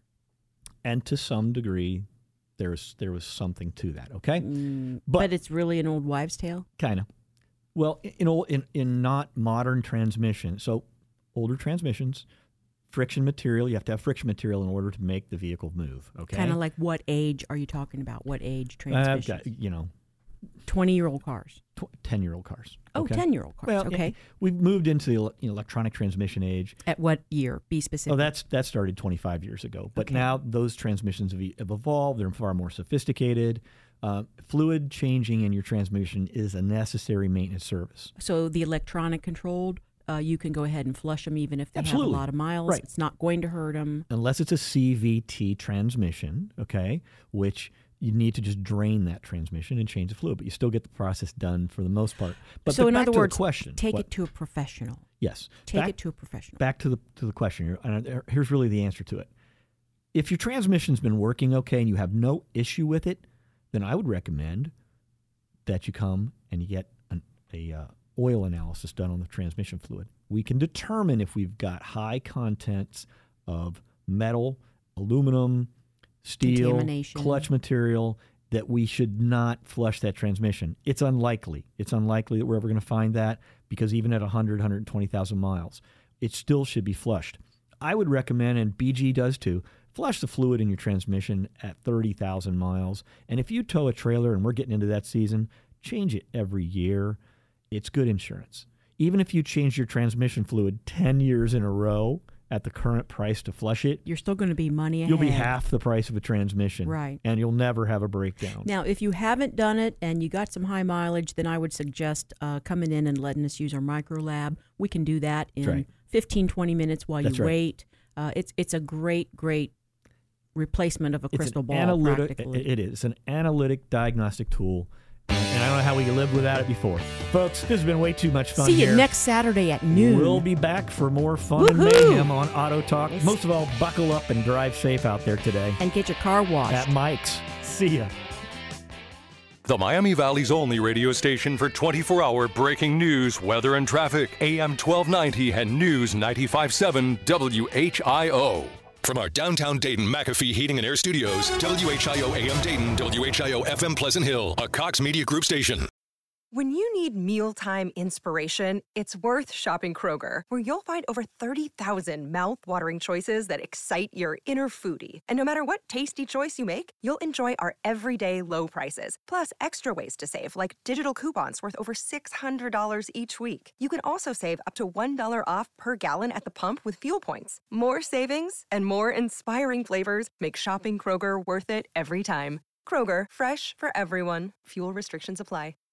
Speaker 7: And to some degree, there's there was something to that. Okay,
Speaker 6: Mm, but, it's really an old wives' tale.
Speaker 7: kind of. Well, in old, in in not modern transmission, so older transmissions, friction material. You have to have friction material in order to make the vehicle move. Okay,
Speaker 6: Kind of like what age are you talking about? What age
Speaker 7: I've
Speaker 6: transmissions?
Speaker 7: got, you know,
Speaker 6: twenty-year-old cars.
Speaker 7: ten-year-old cars.
Speaker 6: Oh,
Speaker 7: okay?
Speaker 6: ten-year-old cars.
Speaker 7: Well,
Speaker 6: okay.
Speaker 7: we've moved into the ele- you know, electronic transmission age.
Speaker 6: At what year? Be specific.
Speaker 7: Oh, that's that started twenty-five years ago. But
Speaker 6: Okay.
Speaker 7: now those transmissions have, e- have evolved. They're far more sophisticated. Uh, fluid changing in your transmission is a necessary maintenance service.
Speaker 6: So the electronic controlled, uh, you can go ahead and flush them even if they
Speaker 7: Absolutely.
Speaker 6: have a lot of miles.
Speaker 7: Right.
Speaker 6: It's not going to hurt them.
Speaker 7: Unless it's a C V T transmission, okay, which you need to just drain that transmission and change the fluid, but you still get the process done for the most part. But
Speaker 6: so
Speaker 7: but
Speaker 6: in
Speaker 7: back
Speaker 6: other
Speaker 7: to
Speaker 6: words,
Speaker 7: the question,
Speaker 6: take
Speaker 7: what-
Speaker 6: it to a professional.
Speaker 7: Yes.
Speaker 6: Take
Speaker 7: Back-
Speaker 6: it to a professional.
Speaker 7: Back to the to the question here. And there- here's really the answer to it. If your transmission's been working okay and you have no issue with it, then I would recommend that you come and you get an a uh, oil analysis done on the transmission fluid. We can determine if we've got high contents of metal, aluminum, steel,
Speaker 6: Contamination.
Speaker 7: clutch material, that we should not flush that transmission. It's unlikely. It's unlikely that we're ever going to find that, because even at one hundred, one hundred twenty thousand miles, it still should be flushed. I would recommend, and B G does too, flush the fluid in your transmission at thirty thousand miles. And if you tow a trailer, and we're getting into that season, change it every year. It's good insurance. Even if you change your transmission fluid ten years in a row at the current price to flush it,
Speaker 6: You're still going to be money ahead.
Speaker 7: you'll be half the price of a transmission.
Speaker 6: Right.
Speaker 7: And you'll never have a breakdown.
Speaker 6: Now, if you haven't done it and you got some high mileage, then I would suggest uh, coming in and letting us use our micro lab. We can do that in
Speaker 7: That's right.
Speaker 6: fifteen, twenty minutes while
Speaker 7: That's
Speaker 6: you
Speaker 7: right.
Speaker 6: wait. Uh, it's it's a great, great replacement of a
Speaker 7: It's
Speaker 6: crystal
Speaker 7: an
Speaker 6: ball,
Speaker 7: analytic,
Speaker 6: practically.
Speaker 7: It is an analytic diagnostic tool. And, and I don't know how we lived without it before. Folks, this has been way too much fun
Speaker 6: See you
Speaker 7: here.
Speaker 6: next Saturday at noon.
Speaker 7: We'll be back for more fun and
Speaker 6: Woohoo!
Speaker 7: mayhem on Auto Talk.
Speaker 6: Yes.
Speaker 7: Most of all, buckle up and drive safe out there today.
Speaker 6: And get your car washed.
Speaker 7: At Mike's. See ya.
Speaker 2: The Miami Valley's only radio station for twenty-four hour breaking news, weather, and traffic. A M twelve ninety and News ninety-five point seven W H I O. From our downtown Dayton McAfee Heating and Air Studios, W H I O A M Dayton, W H I O F M Pleasant Hill, a Cox Media Group station.
Speaker 3: When you need mealtime inspiration, it's worth shopping Kroger, where you'll find over thirty thousand mouth-watering choices that excite your inner foodie. And no matter what tasty choice you make, you'll enjoy our everyday low prices, plus extra ways to save, like digital coupons worth over six hundred dollars each week. You can also save up to one dollar off per gallon at the pump with fuel points. More savings and more inspiring flavors make shopping Kroger worth it every time. Kroger, fresh for everyone. Fuel restrictions apply.